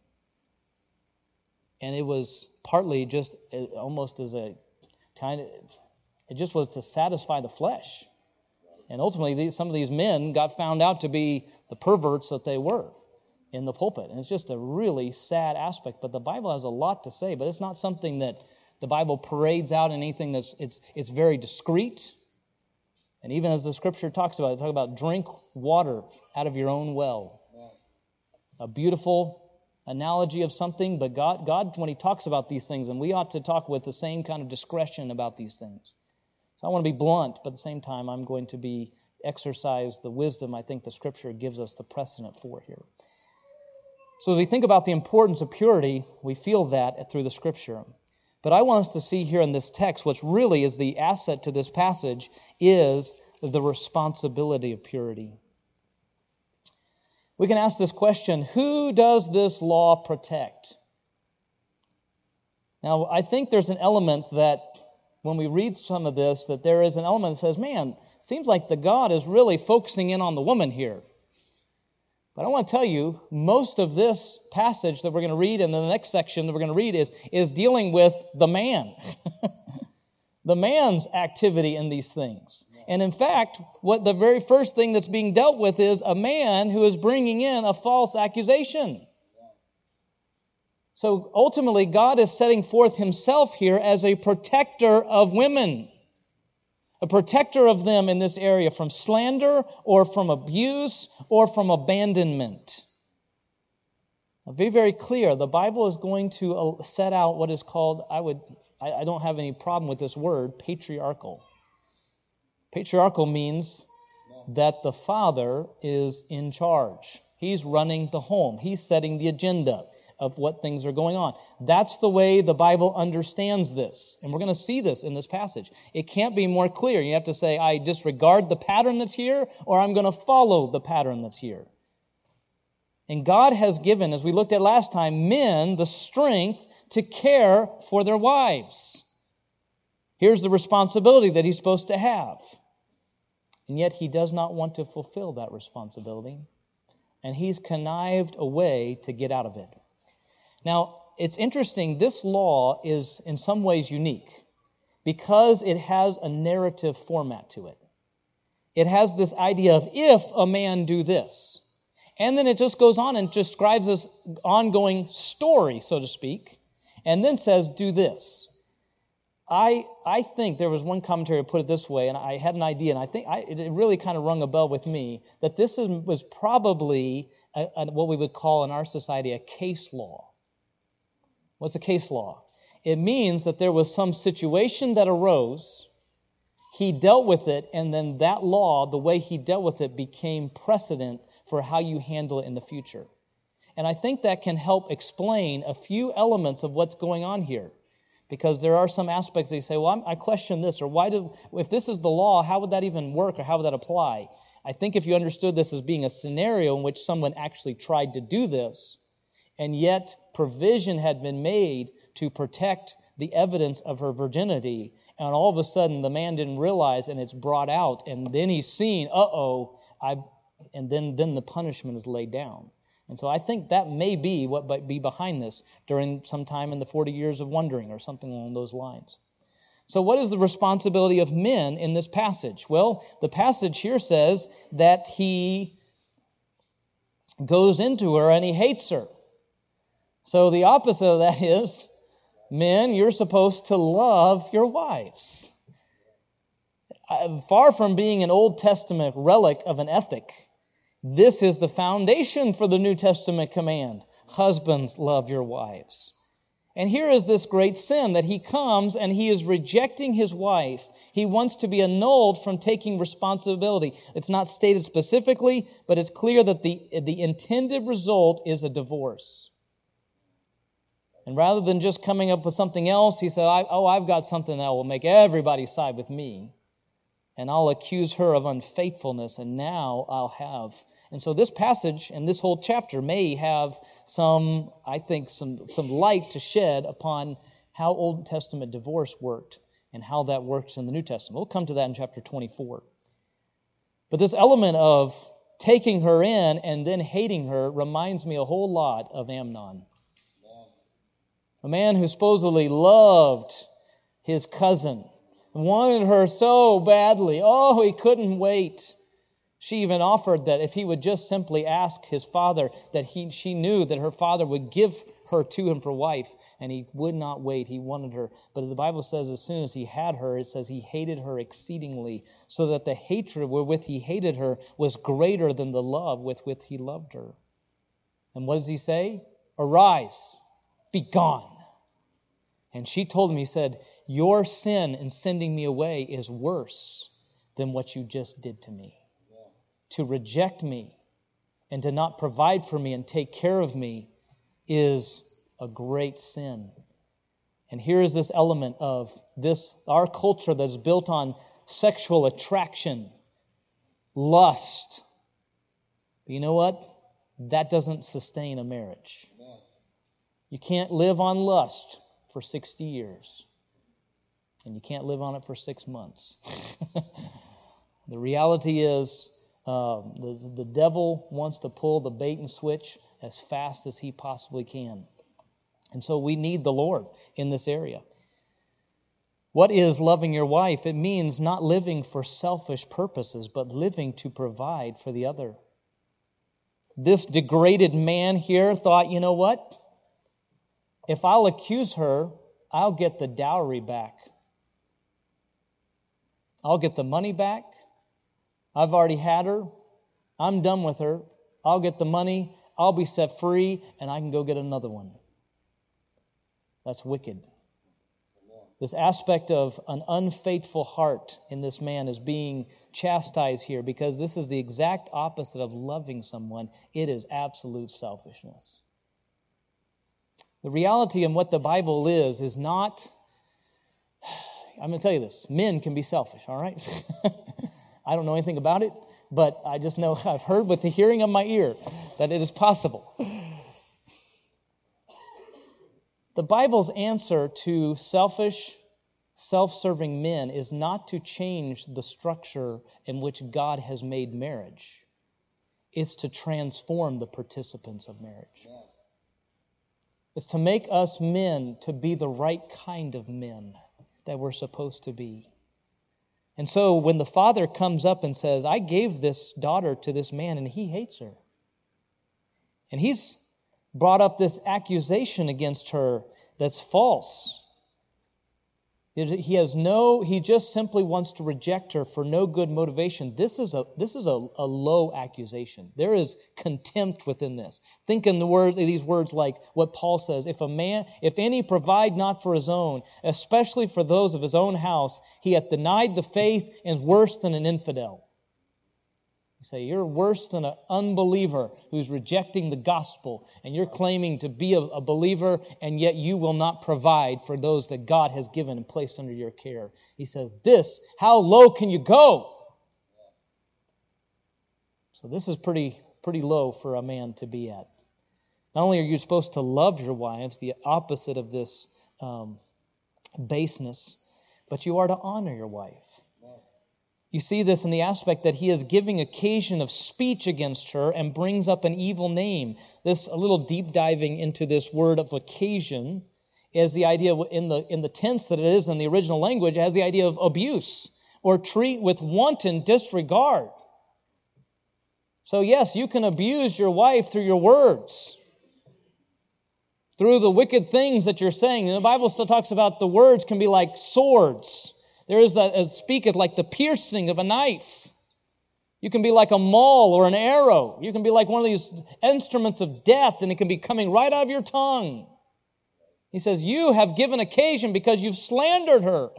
[SPEAKER 2] And it was partly just almost as a kind of, it just was to satisfy the flesh. And ultimately, some of these men got found out to be the perverts that they were in the pulpit. And it's just a really sad aspect. But the Bible has a lot to say, but it's not something that the Bible parades out in anything that's, it's very discreet. And even as the Scripture talks about drink water out of your own well. A beautiful analogy of something, but God, when He talks about these things, and we ought to talk with the same kind of discretion about these things. So I want to be blunt, but at the same time, I'm going to exercise the wisdom I think the Scripture gives us the precedent for here. So as we think about the importance of purity, we feel that through the Scripture. But I want us to see here in this text, which really is the asset to this passage, is the responsibility of purity. We can ask this question, who does this law protect? Now, I think there's an element that when we read some of this, that there is an element that says, man, it seems like the God is really focusing in on the woman here. But I want to tell you, most of this passage that we're going to read and then the next section that we're going to read is dealing with the man. The man's activity in these things. And in fact, what the very first thing that's being dealt with is a man who is bringing in a false accusation. So ultimately, God is setting forth Himself here as a protector of women. A protector of them in this area from slander or from abuse or from abandonment. Now, be very clear, the Bible is going to set out what is called, I don't have any problem with this word, patriarchal. Patriarchal means that the father is in charge. He's running the home. He's setting the agenda of what things are going on. That's the way the Bible understands this. And we're going to see this in this passage. It can't be more clear. You have to say, I disregard the pattern that's here, or I'm going to follow the pattern that's here. And God has given, as we looked at last time, men the strength to care for their wives. Here's the responsibility that he's supposed to have. And yet he does not want to fulfill that responsibility. And he's connived a way to get out of it. Now, it's interesting, this law is in some ways unique because it has a narrative format to it. It has this idea of if a man do this. And then it just goes on and just describes this ongoing story, so to speak, and then says, do this. I think there was one commentary that put it this way, and I had an idea, and I think it really kind of rung a bell with me, that this was probably what we would call in our society a case law. What's a case law? It means that there was some situation that arose, he dealt with it, and then that law, the way he dealt with it, became precedent for how you handle it in the future. And I think that can help explain a few elements of what's going on here. Because there are some aspects that you say, well, I question this, or if this is the law, how would that even work, or how would that apply? I think if you understood this as being a scenario in which someone actually tried to do this, and yet provision had been made to protect the evidence of her virginity, and all of a sudden the man didn't realize, and it's brought out, and then he's seen, and then the punishment is laid down. And so I think that may be what might be behind this during some time in the 40 years of wandering or something along those lines. So what is the responsibility of men in this passage? Well, the passage here says that he goes into her and he hates her. So the opposite of that is, men, you're supposed to love your wives. Far from being an Old Testament relic of an ethic, this is the foundation for the New Testament command. Husbands, love your wives. And here is this great sin that he comes and he is rejecting his wife. He wants to be annulled from taking responsibility. It's not stated specifically, but it's clear that the intended result is a divorce. And rather than just coming up with something else, he said, I've got something that will make everybody side with me. And I'll accuse her of unfaithfulness, and now I'll have. And so this passage and this whole chapter may have some light to shed upon how Old Testament divorce worked and how that works in the New Testament. We'll come to that in chapter 24. But this element of taking her in and then hating her reminds me a whole lot of Amnon. A man who supposedly loved his cousin, wanted her so badly. Oh, he couldn't wait. She even offered that if he would just simply ask his father, that she knew that her father would give her to him for wife, and he would not wait. He wanted her. But the Bible says as soon as he had her, it says he hated her exceedingly, so that the hatred wherewith he hated her was greater than the love with which he loved her. And what does he say? Arise, be gone. And she told him, he said, your sin in sending me away is worse than what you just did to me. Yeah. To reject me and to not provide for me and take care of me is a great sin. And here is this element of our culture that's built on sexual attraction, lust. But you know what? That doesn't sustain a marriage. Yeah. You can't live on lust for 60 years. And you can't live on it for 6 months. The reality is the devil wants to pull the bait and switch as fast as he possibly can. And so we need the Lord in this area. What is loving your wife? It means not living for selfish purposes, but living to provide for the other. This degraded man here thought, you know what? If I'll accuse her, I'll get the dowry back. I'll get the money back. I've already had her. I'm done with her. I'll get the money. I'll be set free, and I can go get another one. That's wicked. This aspect of an unfaithful heart in this man is being chastised here because this is the exact opposite of loving someone. It is absolute selfishness. The reality in what the Bible is not... I'm going to tell you this. Men can be selfish, all right? I don't know anything about it, but I just know I've heard with the hearing of my ear that it is possible. The Bible's answer to selfish, self-serving men is not to change the structure in which God has made marriage. It's to transform the participants of marriage. It's to make us men to be the right kind of men that we're supposed to be. And so when the father comes up and says, I gave this daughter to this man and he hates her. And he's brought up this accusation against her that's false. He just simply wants to reject her for no good motivation. This is a low accusation. There is contempt within this. Think in these words like what Paul says, if any provide not for his own, especially for those of his own house, he hath denied the faith and is worse than an infidel. You say, you're worse than an unbeliever who's rejecting the gospel, and you're claiming to be a believer, and yet you will not provide for those that God has given and placed under your care. He says, how low can you go? So this is pretty low for a man to be at. Not only are you supposed to love your wives, the opposite of this baseness, but you are to honor your wife. You see this in the aspect that he is giving occasion of speech against her and brings up an evil name. This, a little deep diving into this word of occasion, is the idea in the tense that it is in the original language, it has the idea of abuse or treat with wanton disregard. So yes, you can abuse your wife through your words, through the wicked things that you're saying. And the Bible still talks about the words can be like swords. There is that, as speaketh, like the piercing of a knife. You can be like a maul or an arrow. You can be like one of these instruments of death, and it can be coming right out of your tongue. He says, you have given occasion because you've slandered her.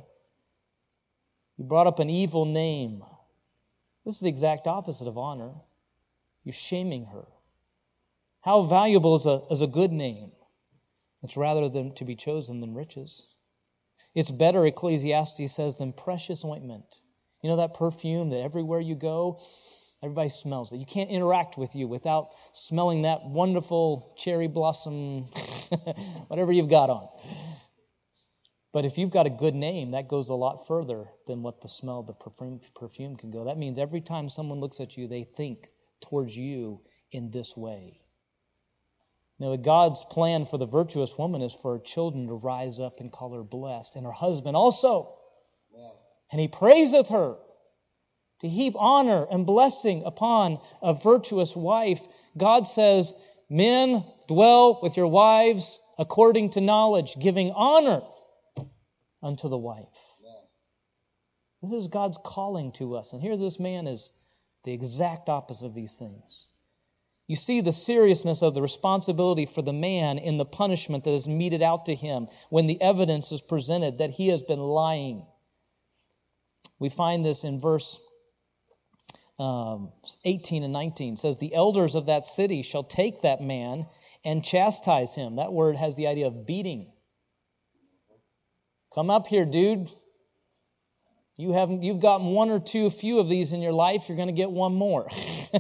[SPEAKER 2] You brought up an evil name. This is the exact opposite of honor. You're shaming her. How valuable is a good name? It's rather than to be chosen than riches. It's better, Ecclesiastes says, than precious ointment. You know that perfume that everywhere you go, everybody smells it. You can't interact with you without smelling that wonderful cherry blossom, whatever you've got on. But if you've got a good name, that goes a lot further than what the smell of the perfume can go. That means every time someone looks at you, they think towards you in this way. Now, God's plan for the virtuous woman is for her children to rise up and call her blessed, and her husband also. And he praiseth her to heap honor and blessing upon a virtuous wife. God says, men, dwell with your wives according to knowledge, giving honor unto the wife. This is God's calling to us. And here this man is the exact opposite of these things. You see the seriousness of the responsibility for the man in the punishment that is meted out to him when the evidence is presented that he has been lying. We find this in verse 18 and 19. It says, the elders of that city shall take that man and chastise him. That word has the idea of beating. Come up here, dude. You've got one or few of these in your life. You're going to get one more.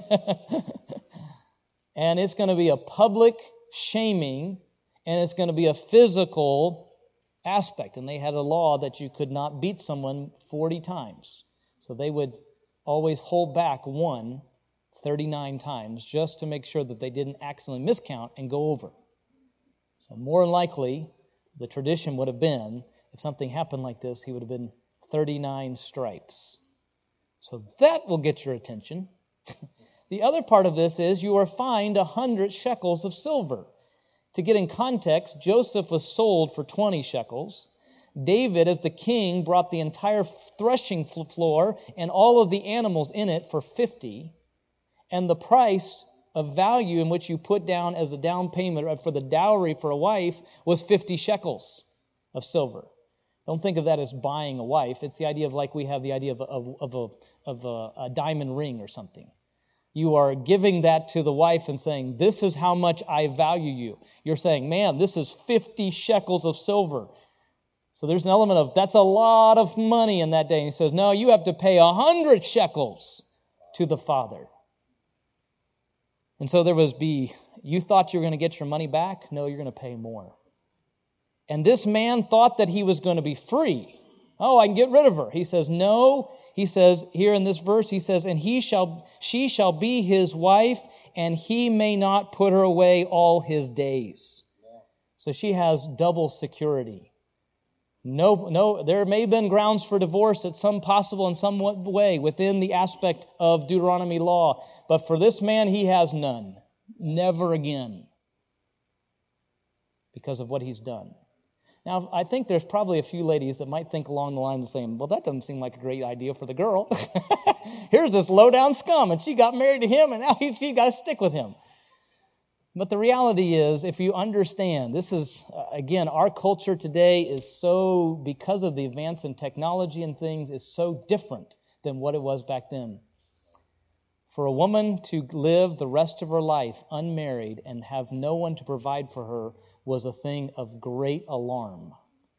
[SPEAKER 2] And it's going to be a public shaming, and it's going to be a physical aspect. And they had a law that you could not beat someone 40 times. So they would always hold back 39 times just to make sure that they didn't accidentally miscount and go over. So more than likely, the tradition would have been, if something happened like this, he would have been 39 stripes. So that will get your attention. The other part of this is you are fined 100 shekels of silver. To get in context, Joseph was sold for 20 shekels. David, as the king, brought the entire threshing floor and all of the animals in it for 50. And the price of value in which you put down as a down payment for the dowry for a wife was 50 shekels of silver. Don't think of that as buying a wife. It's the idea of like we have the idea of a diamond ring or something. You are giving that to the wife and saying, this is how much I value you. You're saying, man, this is 50 shekels of silver. So there's an element of, that's a lot of money in that day. And he says, no, you have to pay 100 shekels to the father. And so you thought you were going to get your money back? No, you're going to pay more. And this man thought that he was going to be free. Oh, I can get rid of her. He says, no. He says here in this verse, he says, and she shall be his wife, and he may not put her away all his days. So she has double security. No, there may have been grounds for divorce at some possible in some way within the aspect of Deuteronomy law, but for this man, he has none. Never again. Because of what he's done. Now, I think there's probably a few ladies that might think along the lines of saying, well, that doesn't seem like a great idea for the girl. Here's this low-down scum, and she got married to him, and now she got to stick with him. But the reality is, if you understand, this is, again, our culture today is so, because of the advance in technology and things, is so different than what it was back then. For a woman to live the rest of her life unmarried and have no one to provide for her was a thing of great alarm.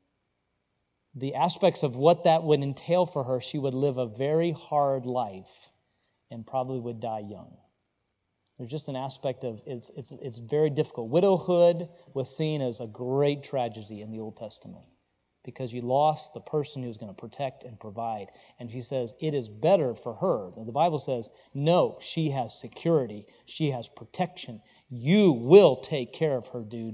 [SPEAKER 2] The aspects of what that would entail for her, she would live a very hard life and probably would die young. There's just an aspect of it's very difficult. Widowhood was seen as a great tragedy in the Old Testament because you lost the person who's going to protect and provide. And she says it is better for her. The Bible says, no, she has security. She has protection. You will take care of her, dude.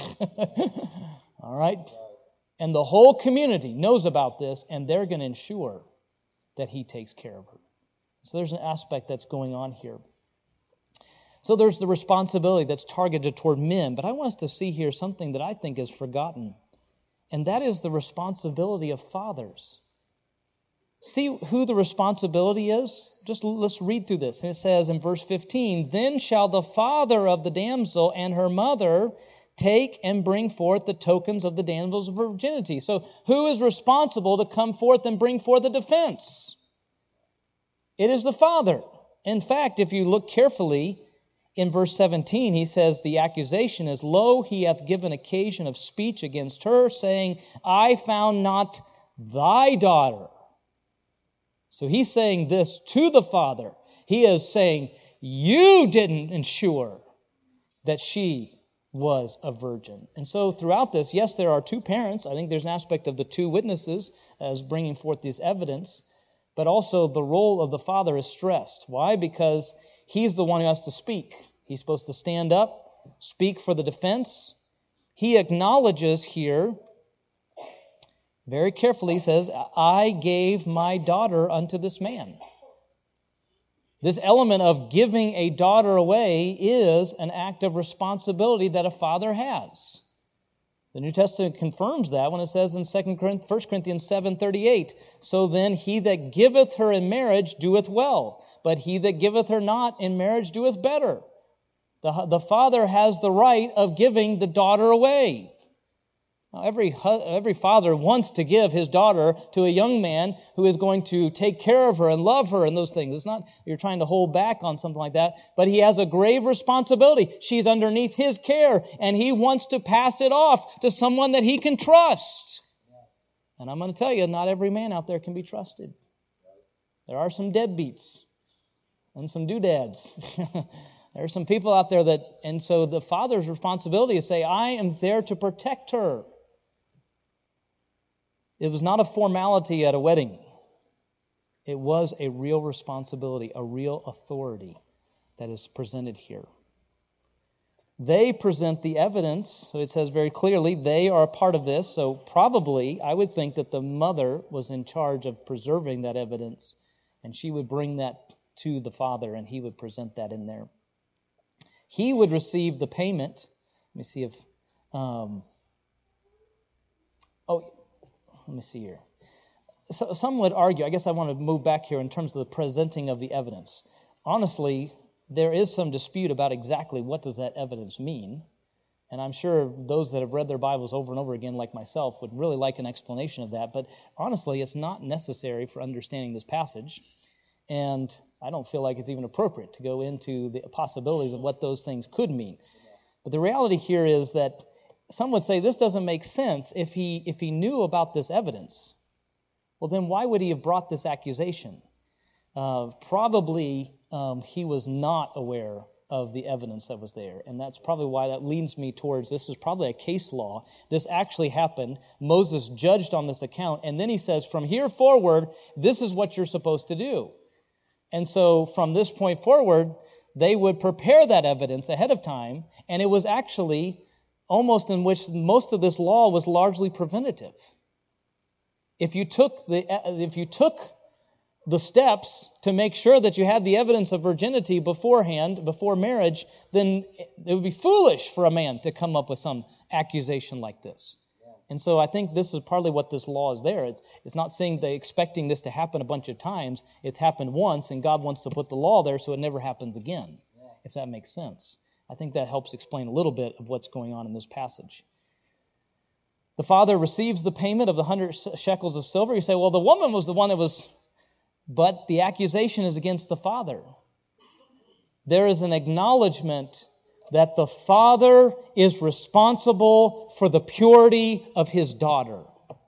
[SPEAKER 2] All right? And the whole community knows about this, and they're going to ensure that he takes care of her. So there's an aspect that's going on here. So there's the responsibility that's targeted toward men. But I want us to see here something that I think is forgotten. And that is the responsibility of fathers. See who the responsibility is? Just let's read through this. And it says in verse 15, then shall the father of the damsel and her mother take and bring forth the tokens of the damsel's virginity. So who is responsible to come forth and bring forth a defense? It is the father. In fact, if you look carefully, in verse 17, he says, the accusation is, lo, he hath given occasion of speech against her, saying, I found not thy daughter. So he's saying this to the father. He is saying, you didn't ensure that she was a virgin. And so throughout this, yes, there are two parents. I think there's an aspect of the two witnesses as bringing forth this evidence. But also the role of the father is stressed. Why? Because he's the one who has to speak. He's supposed to stand up, speak for the defense. He acknowledges here, very carefully says, I gave my daughter unto this man. This element of giving a daughter away is an act of responsibility that a father has. The New Testament confirms that when it says in 1 Corinthians 7:38, so then he that giveth her in marriage doeth well, but he that giveth her not in marriage doeth better. The father has the right of giving the daughter away. Now, every father wants to give his daughter to a young man who is going to take care of her and love her and those things. It's not you're trying to hold back on something like that, but he has a grave responsibility. She's underneath his care, and he wants to pass it off to someone that he can trust. And I'm going to tell you, not every man out there can be trusted. There are some deadbeats and some doodads. There are some people out there that, and so the father's responsibility is to say, I am there to protect her. It was not a formality at a wedding. It was a real responsibility, a real authority that is presented here. They present the evidence, so it says very clearly they are a part of this, so probably I would think that the mother was in charge of preserving that evidence, and she would bring that to the father, and he would present that in there. He would receive the payment. Let me see if... let me see here. So, some would argue, I guess I want to move back here in terms of the presenting of the evidence. Honestly, there is some dispute about exactly what does that evidence mean. And I'm sure those that have read their Bibles over and over again, like myself, would really like an explanation of that. But honestly, it's not necessary for understanding this passage. And I don't feel like it's even appropriate to go into the possibilities of what those things could mean. But the reality here is that some would say this doesn't make sense if he knew about this evidence. Well, then why would he have brought this accusation? Probably he was not aware of the evidence that was there. And that's probably why that leads me towards this was probably a case law. This actually happened. Moses judged on this account. And then he says, from here forward, this is what you're supposed to do. And so from this point forward, they would prepare that evidence ahead of time. And it was actually almost in which most of this law was largely preventative. If you took the steps to make sure that you had the evidence of virginity beforehand, before marriage, then it would be foolish for a man to come up with some accusation like this. And so I think this is partly what this law is there. It's not saying they expecting this to happen a bunch of times. It's happened once, and God wants to put the law there so it never happens again, if that makes sense. I think that helps explain a little bit of what's going on in this passage. The father receives the payment of the 100 shekels of silver. You say, well, the woman was the one that was... But the accusation is against the father. There is an acknowledgement that the father is responsible for the purity of his daughter.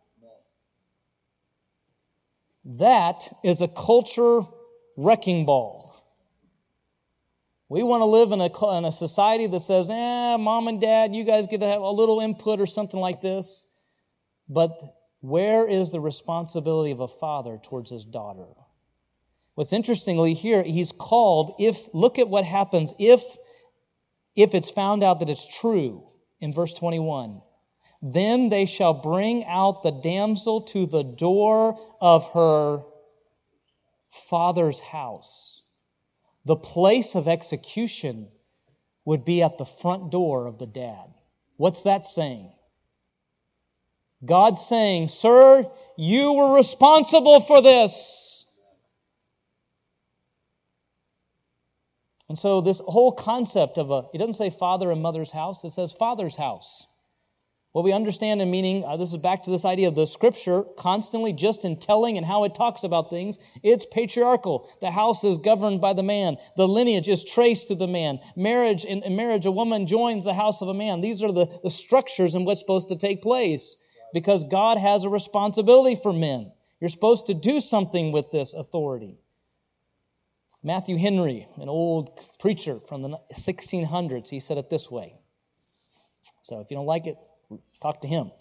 [SPEAKER 2] That is a culture wrecking ball. We want to live in a society that says, mom and dad, you guys get to have a little input or something like this. But where is the responsibility of a father towards his daughter? What's interestingly here, he's called, look at what happens if it's found out that it's true in verse 21. Then they shall bring out the damsel to the door of her father's house. The place of execution would be at the front door of the dad. What's that saying? God's saying, sir, you were responsible for this. And so this whole concept of it doesn't say father and mother's house, it says father's house. What we understand in meaning, this is back to this idea of the Scripture constantly just in telling and how it talks about things, it's patriarchal. The house is governed by the man. The lineage is traced to the man. Marriage, in marriage, a woman joins the house of a man. These are the structures in what's supposed to take place because God has a responsibility for men. You're supposed to do something with this authority. Matthew Henry, an old preacher from the 1600s, he said it this way. So if you don't like it, talk to him.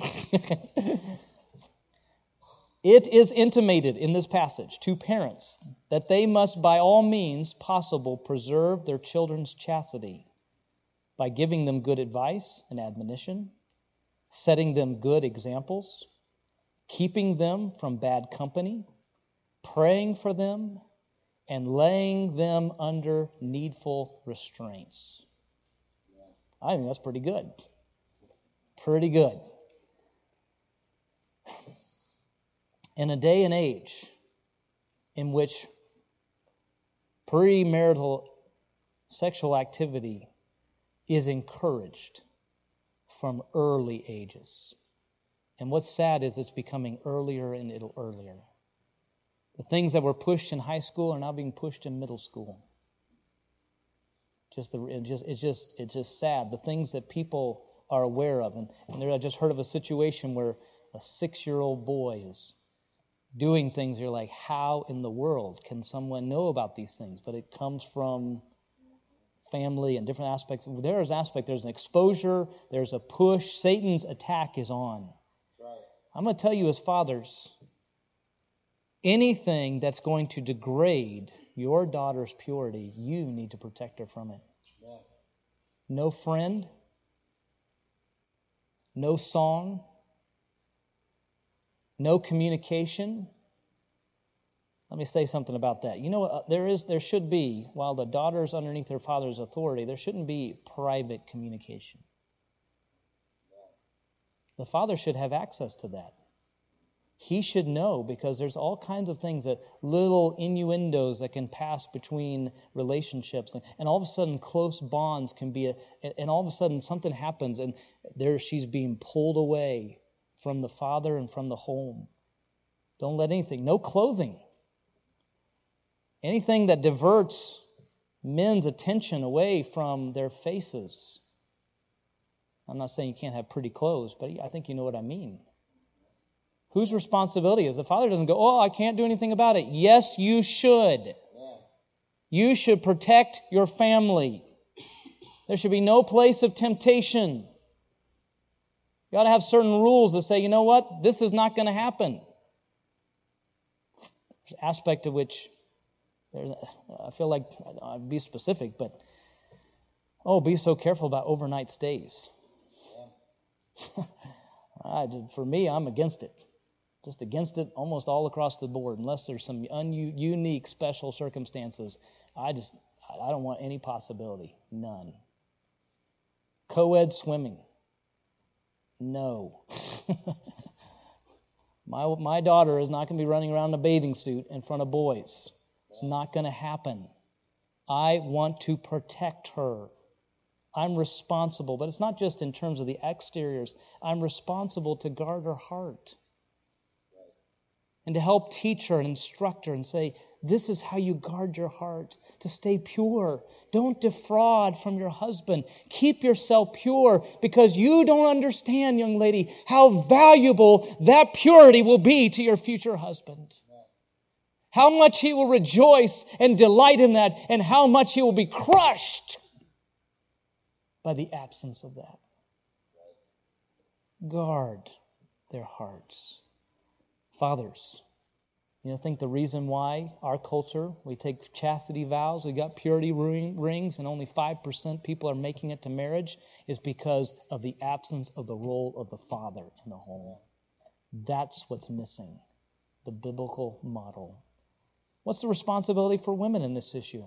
[SPEAKER 2] It is intimated in this passage to parents that they must by all means possible preserve their children's chastity by giving them good advice and admonition, setting them good examples, keeping them from bad company, praying for them, and laying them under needful restraints. I think that's pretty good. Pretty good. In a day and age in which premarital sexual activity is encouraged from early ages. And what's sad is it's becoming earlier and earlier. The things that were pushed in high school are now being pushed in middle school. It's just sad. The things that people are aware of. And I just heard of a situation where a 6-year-old boy is doing things. You're like, how in the world can someone know about these things? But it comes from family and different aspects. There's an exposure, there's a push. Satan's attack is on. Right. I'm going to tell you as fathers, anything that's going to degrade your daughter's purity, you need to protect her from it. Yeah. No friend, no song, no communication. Let me say something about that. You know, there should be, while the daughter's underneath her father's authority, there shouldn't be private communication. The father should have access to that. He should know, because there's all kinds of things, that little innuendos that can pass between relationships, and all of a sudden close bonds can be, and all of a sudden something happens, and she's being pulled away from the father and from the home. Don't let anything, no clothing, anything that diverts men's attention away from their faces. I'm not saying you can't have pretty clothes, but I think you know what I mean. Whose responsibility is? The father doesn't go, I can't do anything about it. Yes, you should. Yeah. You should protect your family. There should be no place of temptation. You ought to have certain rules that say, you know what, this is not going to happen. There's an aspect of which, I feel like I'd be specific, but, be so careful about overnight stays. For me, I'm against it. Just against it almost all across the board, unless there's some unique, special circumstances. I don't want any possibility. None. Co-ed swimming. No. My daughter is not going to be running around in a bathing suit in front of boys. It's not going to happen. I want to protect her. I'm responsible, but it's not just in terms of the exteriors. I'm responsible to guard her heart and to help teach her and instruct her and say, this is how you guard your heart, to stay pure. Don't defraud from your husband. Keep yourself pure, because you don't understand, young lady, how valuable that purity will be to your future husband. How much he will rejoice and delight in that, and how much he will be crushed by the absence of that. Guard their hearts. Fathers, I think the reason why our culture, we take chastity vows, we got purity rings, and only 5% people are making it to marriage, is because of the absence of the role of the father in the home. That's what's missing, the biblical model. What's the responsibility for women in this issue?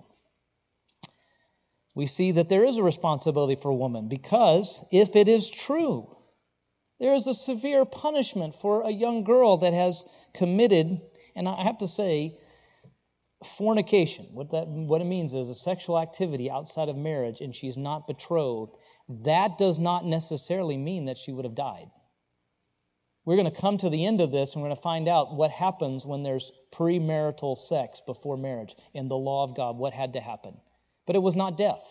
[SPEAKER 2] We see that there is a responsibility for women, because if it is true, there is a severe punishment for a young girl that has committed, and I have to say, fornication. What it means is a sexual activity outside of marriage, and she's not betrothed. That does not necessarily mean that she would have died. We're going to come to the end of this, and we're going to find out what happens when there's premarital sex before marriage. In the law of God, what had to happen. But it was not death.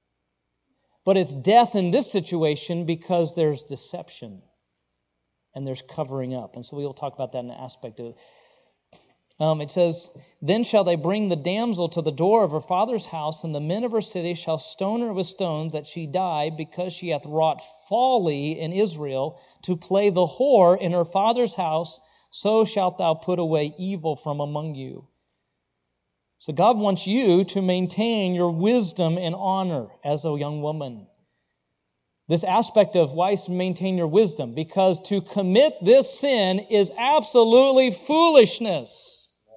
[SPEAKER 2] But it's death in this situation because there's deception and there's covering up. And so we'll talk about that in an aspect of it. It says, then shall they bring the damsel to the door of her father's house, and the men of her city shall stone her with stones, that she die, because she hath wrought folly in Israel, to play the whore in her father's house. So shalt thou put away evil from among you. So God wants you to maintain your wisdom and honor as a young woman. This aspect of why maintain your wisdom, because to commit this sin is absolutely foolishness.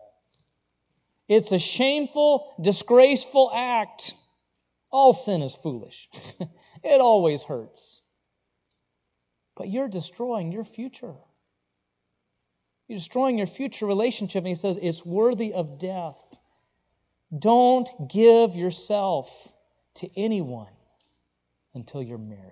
[SPEAKER 2] It's a shameful, disgraceful act. All sin is foolish. It always hurts. But you're destroying your future. You're destroying your future relationship. And he says it's worthy of death. Don't give yourself to anyone until you're married.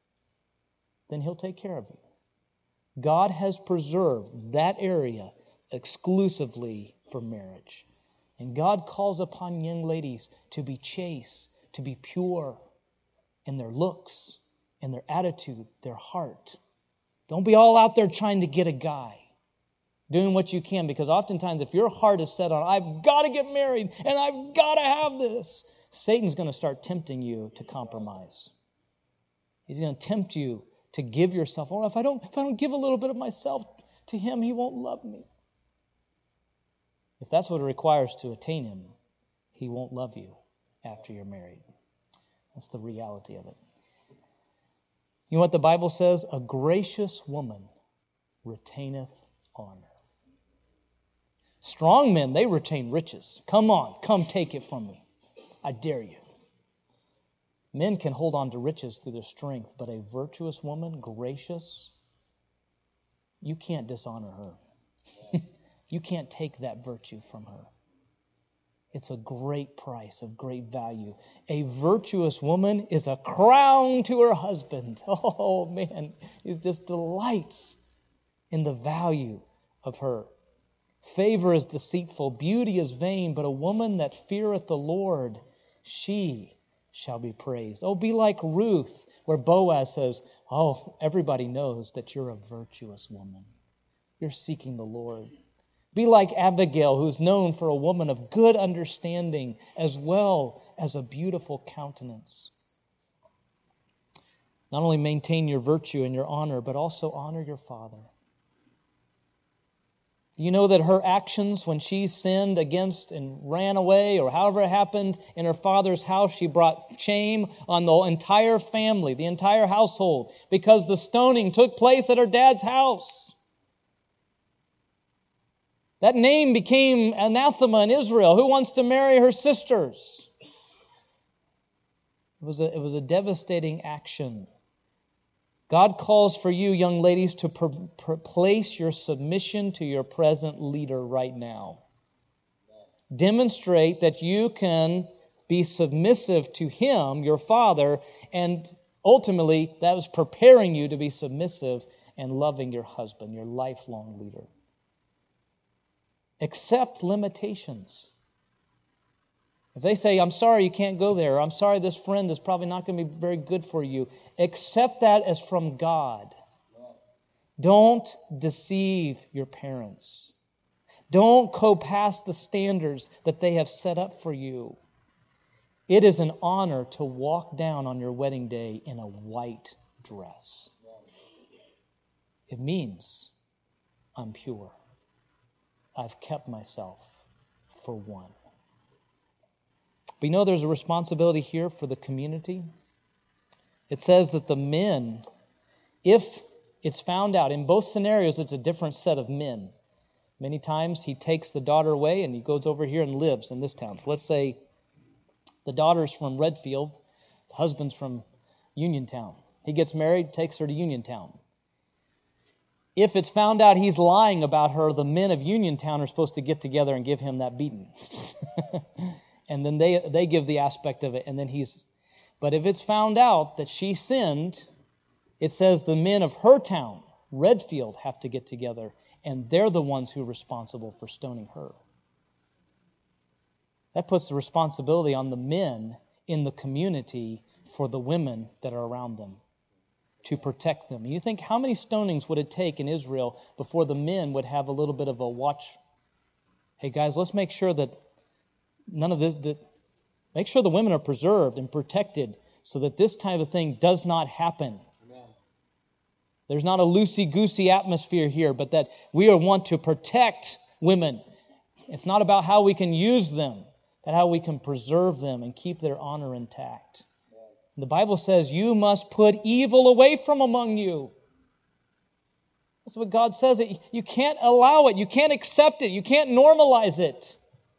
[SPEAKER 2] Then he'll take care of you. God has preserved that area exclusively for marriage. And God calls upon young ladies to be chaste, to be pure in their looks, in their attitude, their heart. Don't be all out there trying to get a guy, doing what you can, because oftentimes if your heart is set on, I've got to get married and I've got to have this, Satan's going to start tempting you to compromise. He's going to tempt you to give yourself. Oh, if I don't give a little bit of myself to him, he won't love me. If that's what it requires to attain him, he won't love you after you're married. That's the reality of it. You know what the Bible says? A gracious woman retaineth honor. Strong men, they retain riches. Come on, come take it from me. I dare you. Men can hold on to riches through their strength, but a virtuous woman, gracious, you can't dishonor her. You can't take that virtue from her. It's a great price of great value. A virtuous woman is a crown to her husband. Oh, man, he just delights in the value of her. Favor is deceitful, beauty is vain, but a woman that feareth the Lord, she shall be praised. Oh, be like Ruth, where Boaz says, oh, everybody knows that you're a virtuous woman. You're seeking the Lord. Be like Abigail, who's known for a woman of good understanding as well as a beautiful countenance. Not only maintain your virtue and your honor, but also honor your father. You know that her actions when she sinned against and ran away, or however it happened in her father's house, she brought shame on the entire family, the entire household, because the stoning took place at her dad's house. That name became anathema in Israel. Who wants to marry her sisters? It was a devastating action. God calls for you, young ladies, to place your submission to your present leader right now. Demonstrate that you can be submissive to him, your father, and ultimately that is preparing you to be submissive and loving your husband, your lifelong leader. Accept limitations. If they say, I'm sorry you can't go there, or I'm sorry this friend is probably not going to be very good for you, accept that as from God. Don't deceive your parents. Don't go past the standards that they have set up for you. It is an honor to walk down on your wedding day in a white dress. It means I'm pure. I've kept myself for one. But you know there's a responsibility here for the community. It says that the men, if it's found out, in both scenarios it's a different set of men. Many times he takes the daughter away and he goes over here and lives in this town. So let's say the daughter's from Redfield, the husband's from Uniontown. He gets married, takes her to Uniontown. If it's found out he's lying about her, the men of Uniontown are supposed to get together and give him that beating. And then they give the aspect of it, and then but if it's found out that she sinned, it says the men of her town, Redfield, have to get together, and they're the ones who are responsible for stoning her. That puts the responsibility on the men in the community for the women that are around them to protect them. You think how many stonings would it take in Israel before the men would have a little bit of a watch? Hey guys, let's make sure that none of this, make sure the women are preserved and protected so that this type of thing does not happen. Amen. There's not a loosey-goosey atmosphere here, but that we want to protect women. It's not about how we can use them, but how we can preserve them and keep their honor intact. Amen. The Bible says you must put evil away from among you. That's what God says. You can't allow it. You can't accept it. You can't normalize it.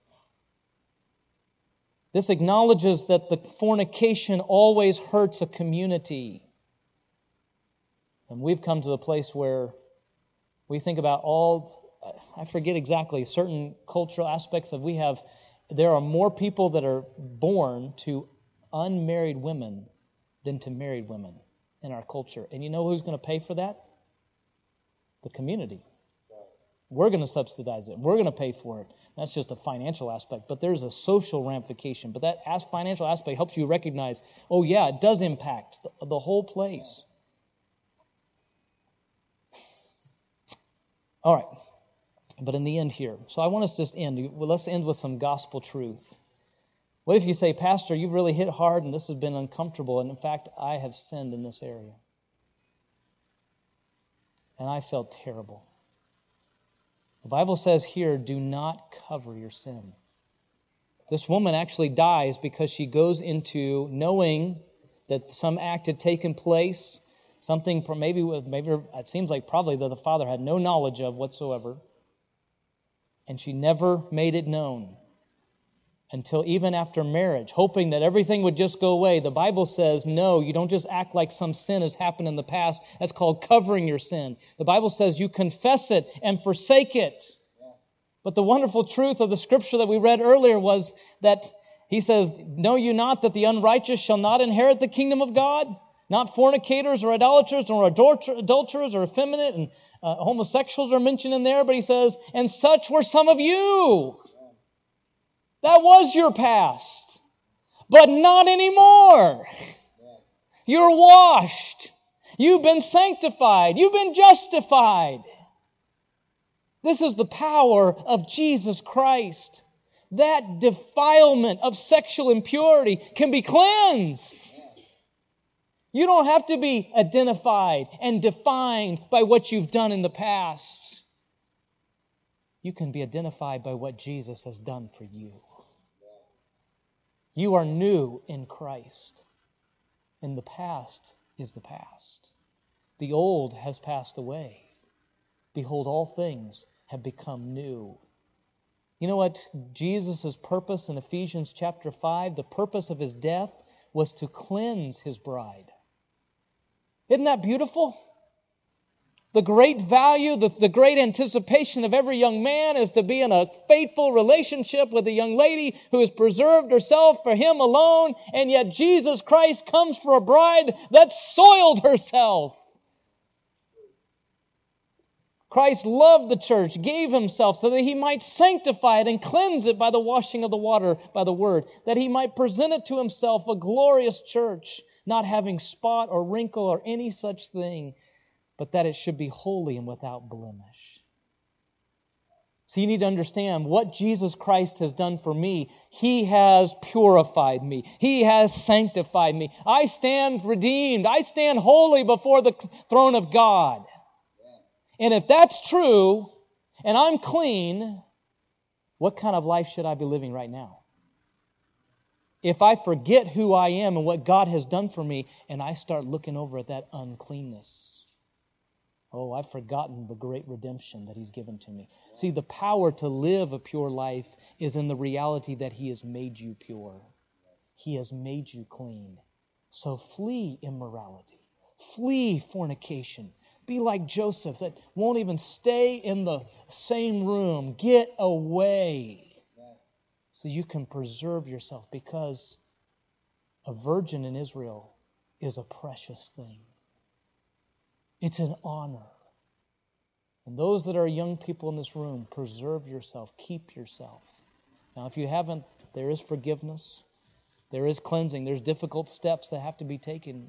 [SPEAKER 2] This acknowledges that the fornication always hurts a community. And we've come to the place where we think about I forget exactly, certain cultural aspects of there are more people that are born to unmarried women than to married women in our culture. And you know who's going to pay for that? The community. We're going to subsidize it. We're going to pay for it. That's just a financial aspect. But there's a social ramification. But that financial aspect helps you recognize, oh yeah, it does impact the whole place. All right. But in the end here, so I want us to just let's end with some gospel truth. What if you say, Pastor, you've really hit hard and this has been uncomfortable, and in fact, I have sinned in this area. And I felt terrible. The Bible says here, do not cover your sin. This woman actually dies because she goes into knowing that some act had taken place, something maybe it seems like probably that the father had no knowledge of whatsoever, and she never made it known until even after marriage, hoping that everything would just go away. The Bible says, no, you don't just act like some sin has happened in the past. That's called covering your sin. The Bible says you confess it and forsake it. But the wonderful truth of the scripture that we read earlier was that he says, know you not that the unrighteous shall not inherit the kingdom of God? Not fornicators or idolaters or adulterers or effeminate and homosexuals are mentioned in there. But he says, and such were some of you. That was your past, but not anymore. You're washed. You've been sanctified. You've been justified. This is the power of Jesus Christ. That defilement of sexual impurity can be cleansed. You don't have to be identified and defined by what you've done in the past. You can be identified by what Jesus has done for you. You are new in Christ. And the past is the past. The old has passed away. Behold, all things have become new. You know what? Jesus' purpose in Ephesians chapter 5, the purpose of his death was to cleanse his bride. Isn't that beautiful? The great value, the great anticipation of every young man is to be in a faithful relationship with a young lady who has preserved herself for him alone, and yet Jesus Christ comes for a bride that soiled herself. Christ loved the church, gave himself so that he might sanctify it and cleanse it by the washing of the water, by the word, that he might present it to himself a glorious church, not having spot or wrinkle or any such thing, but that it should be holy and without blemish. So you need to understand what Jesus Christ has done for me. He has purified me. He has sanctified me. I stand redeemed. I stand holy before the throne of God. And if that's true, and I'm clean, what kind of life should I be living right now? If I forget who I am and what God has done for me, and I start looking over at that uncleanness, oh, I've forgotten the great redemption that he's given to me. See, the power to live a pure life is in the reality that he has made you pure. He has made you clean. So flee immorality. Flee fornication. Be like Joseph that won't even stay in the same room. Get away so you can preserve yourself, because a virgin in Israel is a precious thing. It's an honor. And those that are young people in this room, preserve yourself. Keep yourself. Now, if you haven't, there is forgiveness. There is cleansing. There's difficult steps that have to be taken.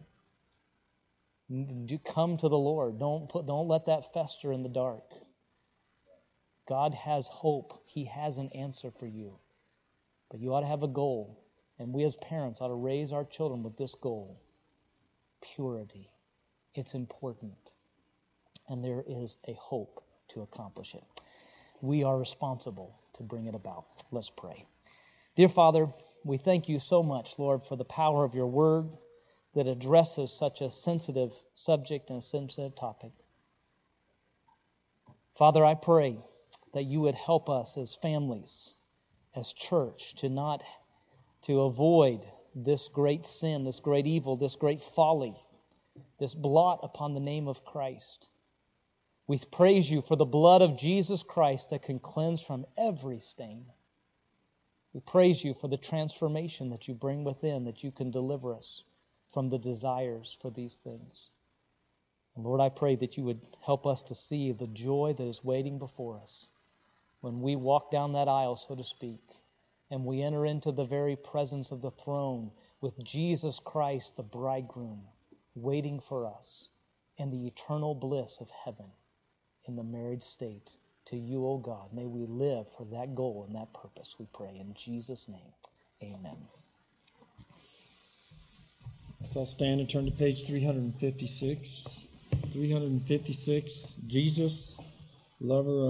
[SPEAKER 2] Come to the Lord. Don't let that fester in the dark. God has hope. He has an answer for you. But you ought to have a goal. And we as parents ought to raise our children with this goal. Purity. It's important. And there is a hope to accomplish it. We are responsible to bring it about. Let's pray. Dear Father, we thank you so much, Lord, for the power of your word that addresses such a sensitive subject and a sensitive topic. Father, I pray that you would help us as families, as church, to avoid this great sin, this great evil, this great folly, this blot upon the name of Christ. We praise you for the blood of Jesus Christ that can cleanse from every stain. We praise you for the transformation that you bring within, that you can deliver us from the desires for these things. And Lord, I pray that you would help us to see the joy that is waiting before us when we walk down that aisle, so to speak, and we enter into the very presence of the throne with Jesus Christ, the bridegroom, waiting for us in the eternal bliss of heaven in the married state. To you, O God, may we live for that goal and that purpose, we pray. In Jesus' name, amen.
[SPEAKER 1] So I'll stand and turn to page 356. 356, Jesus, lover of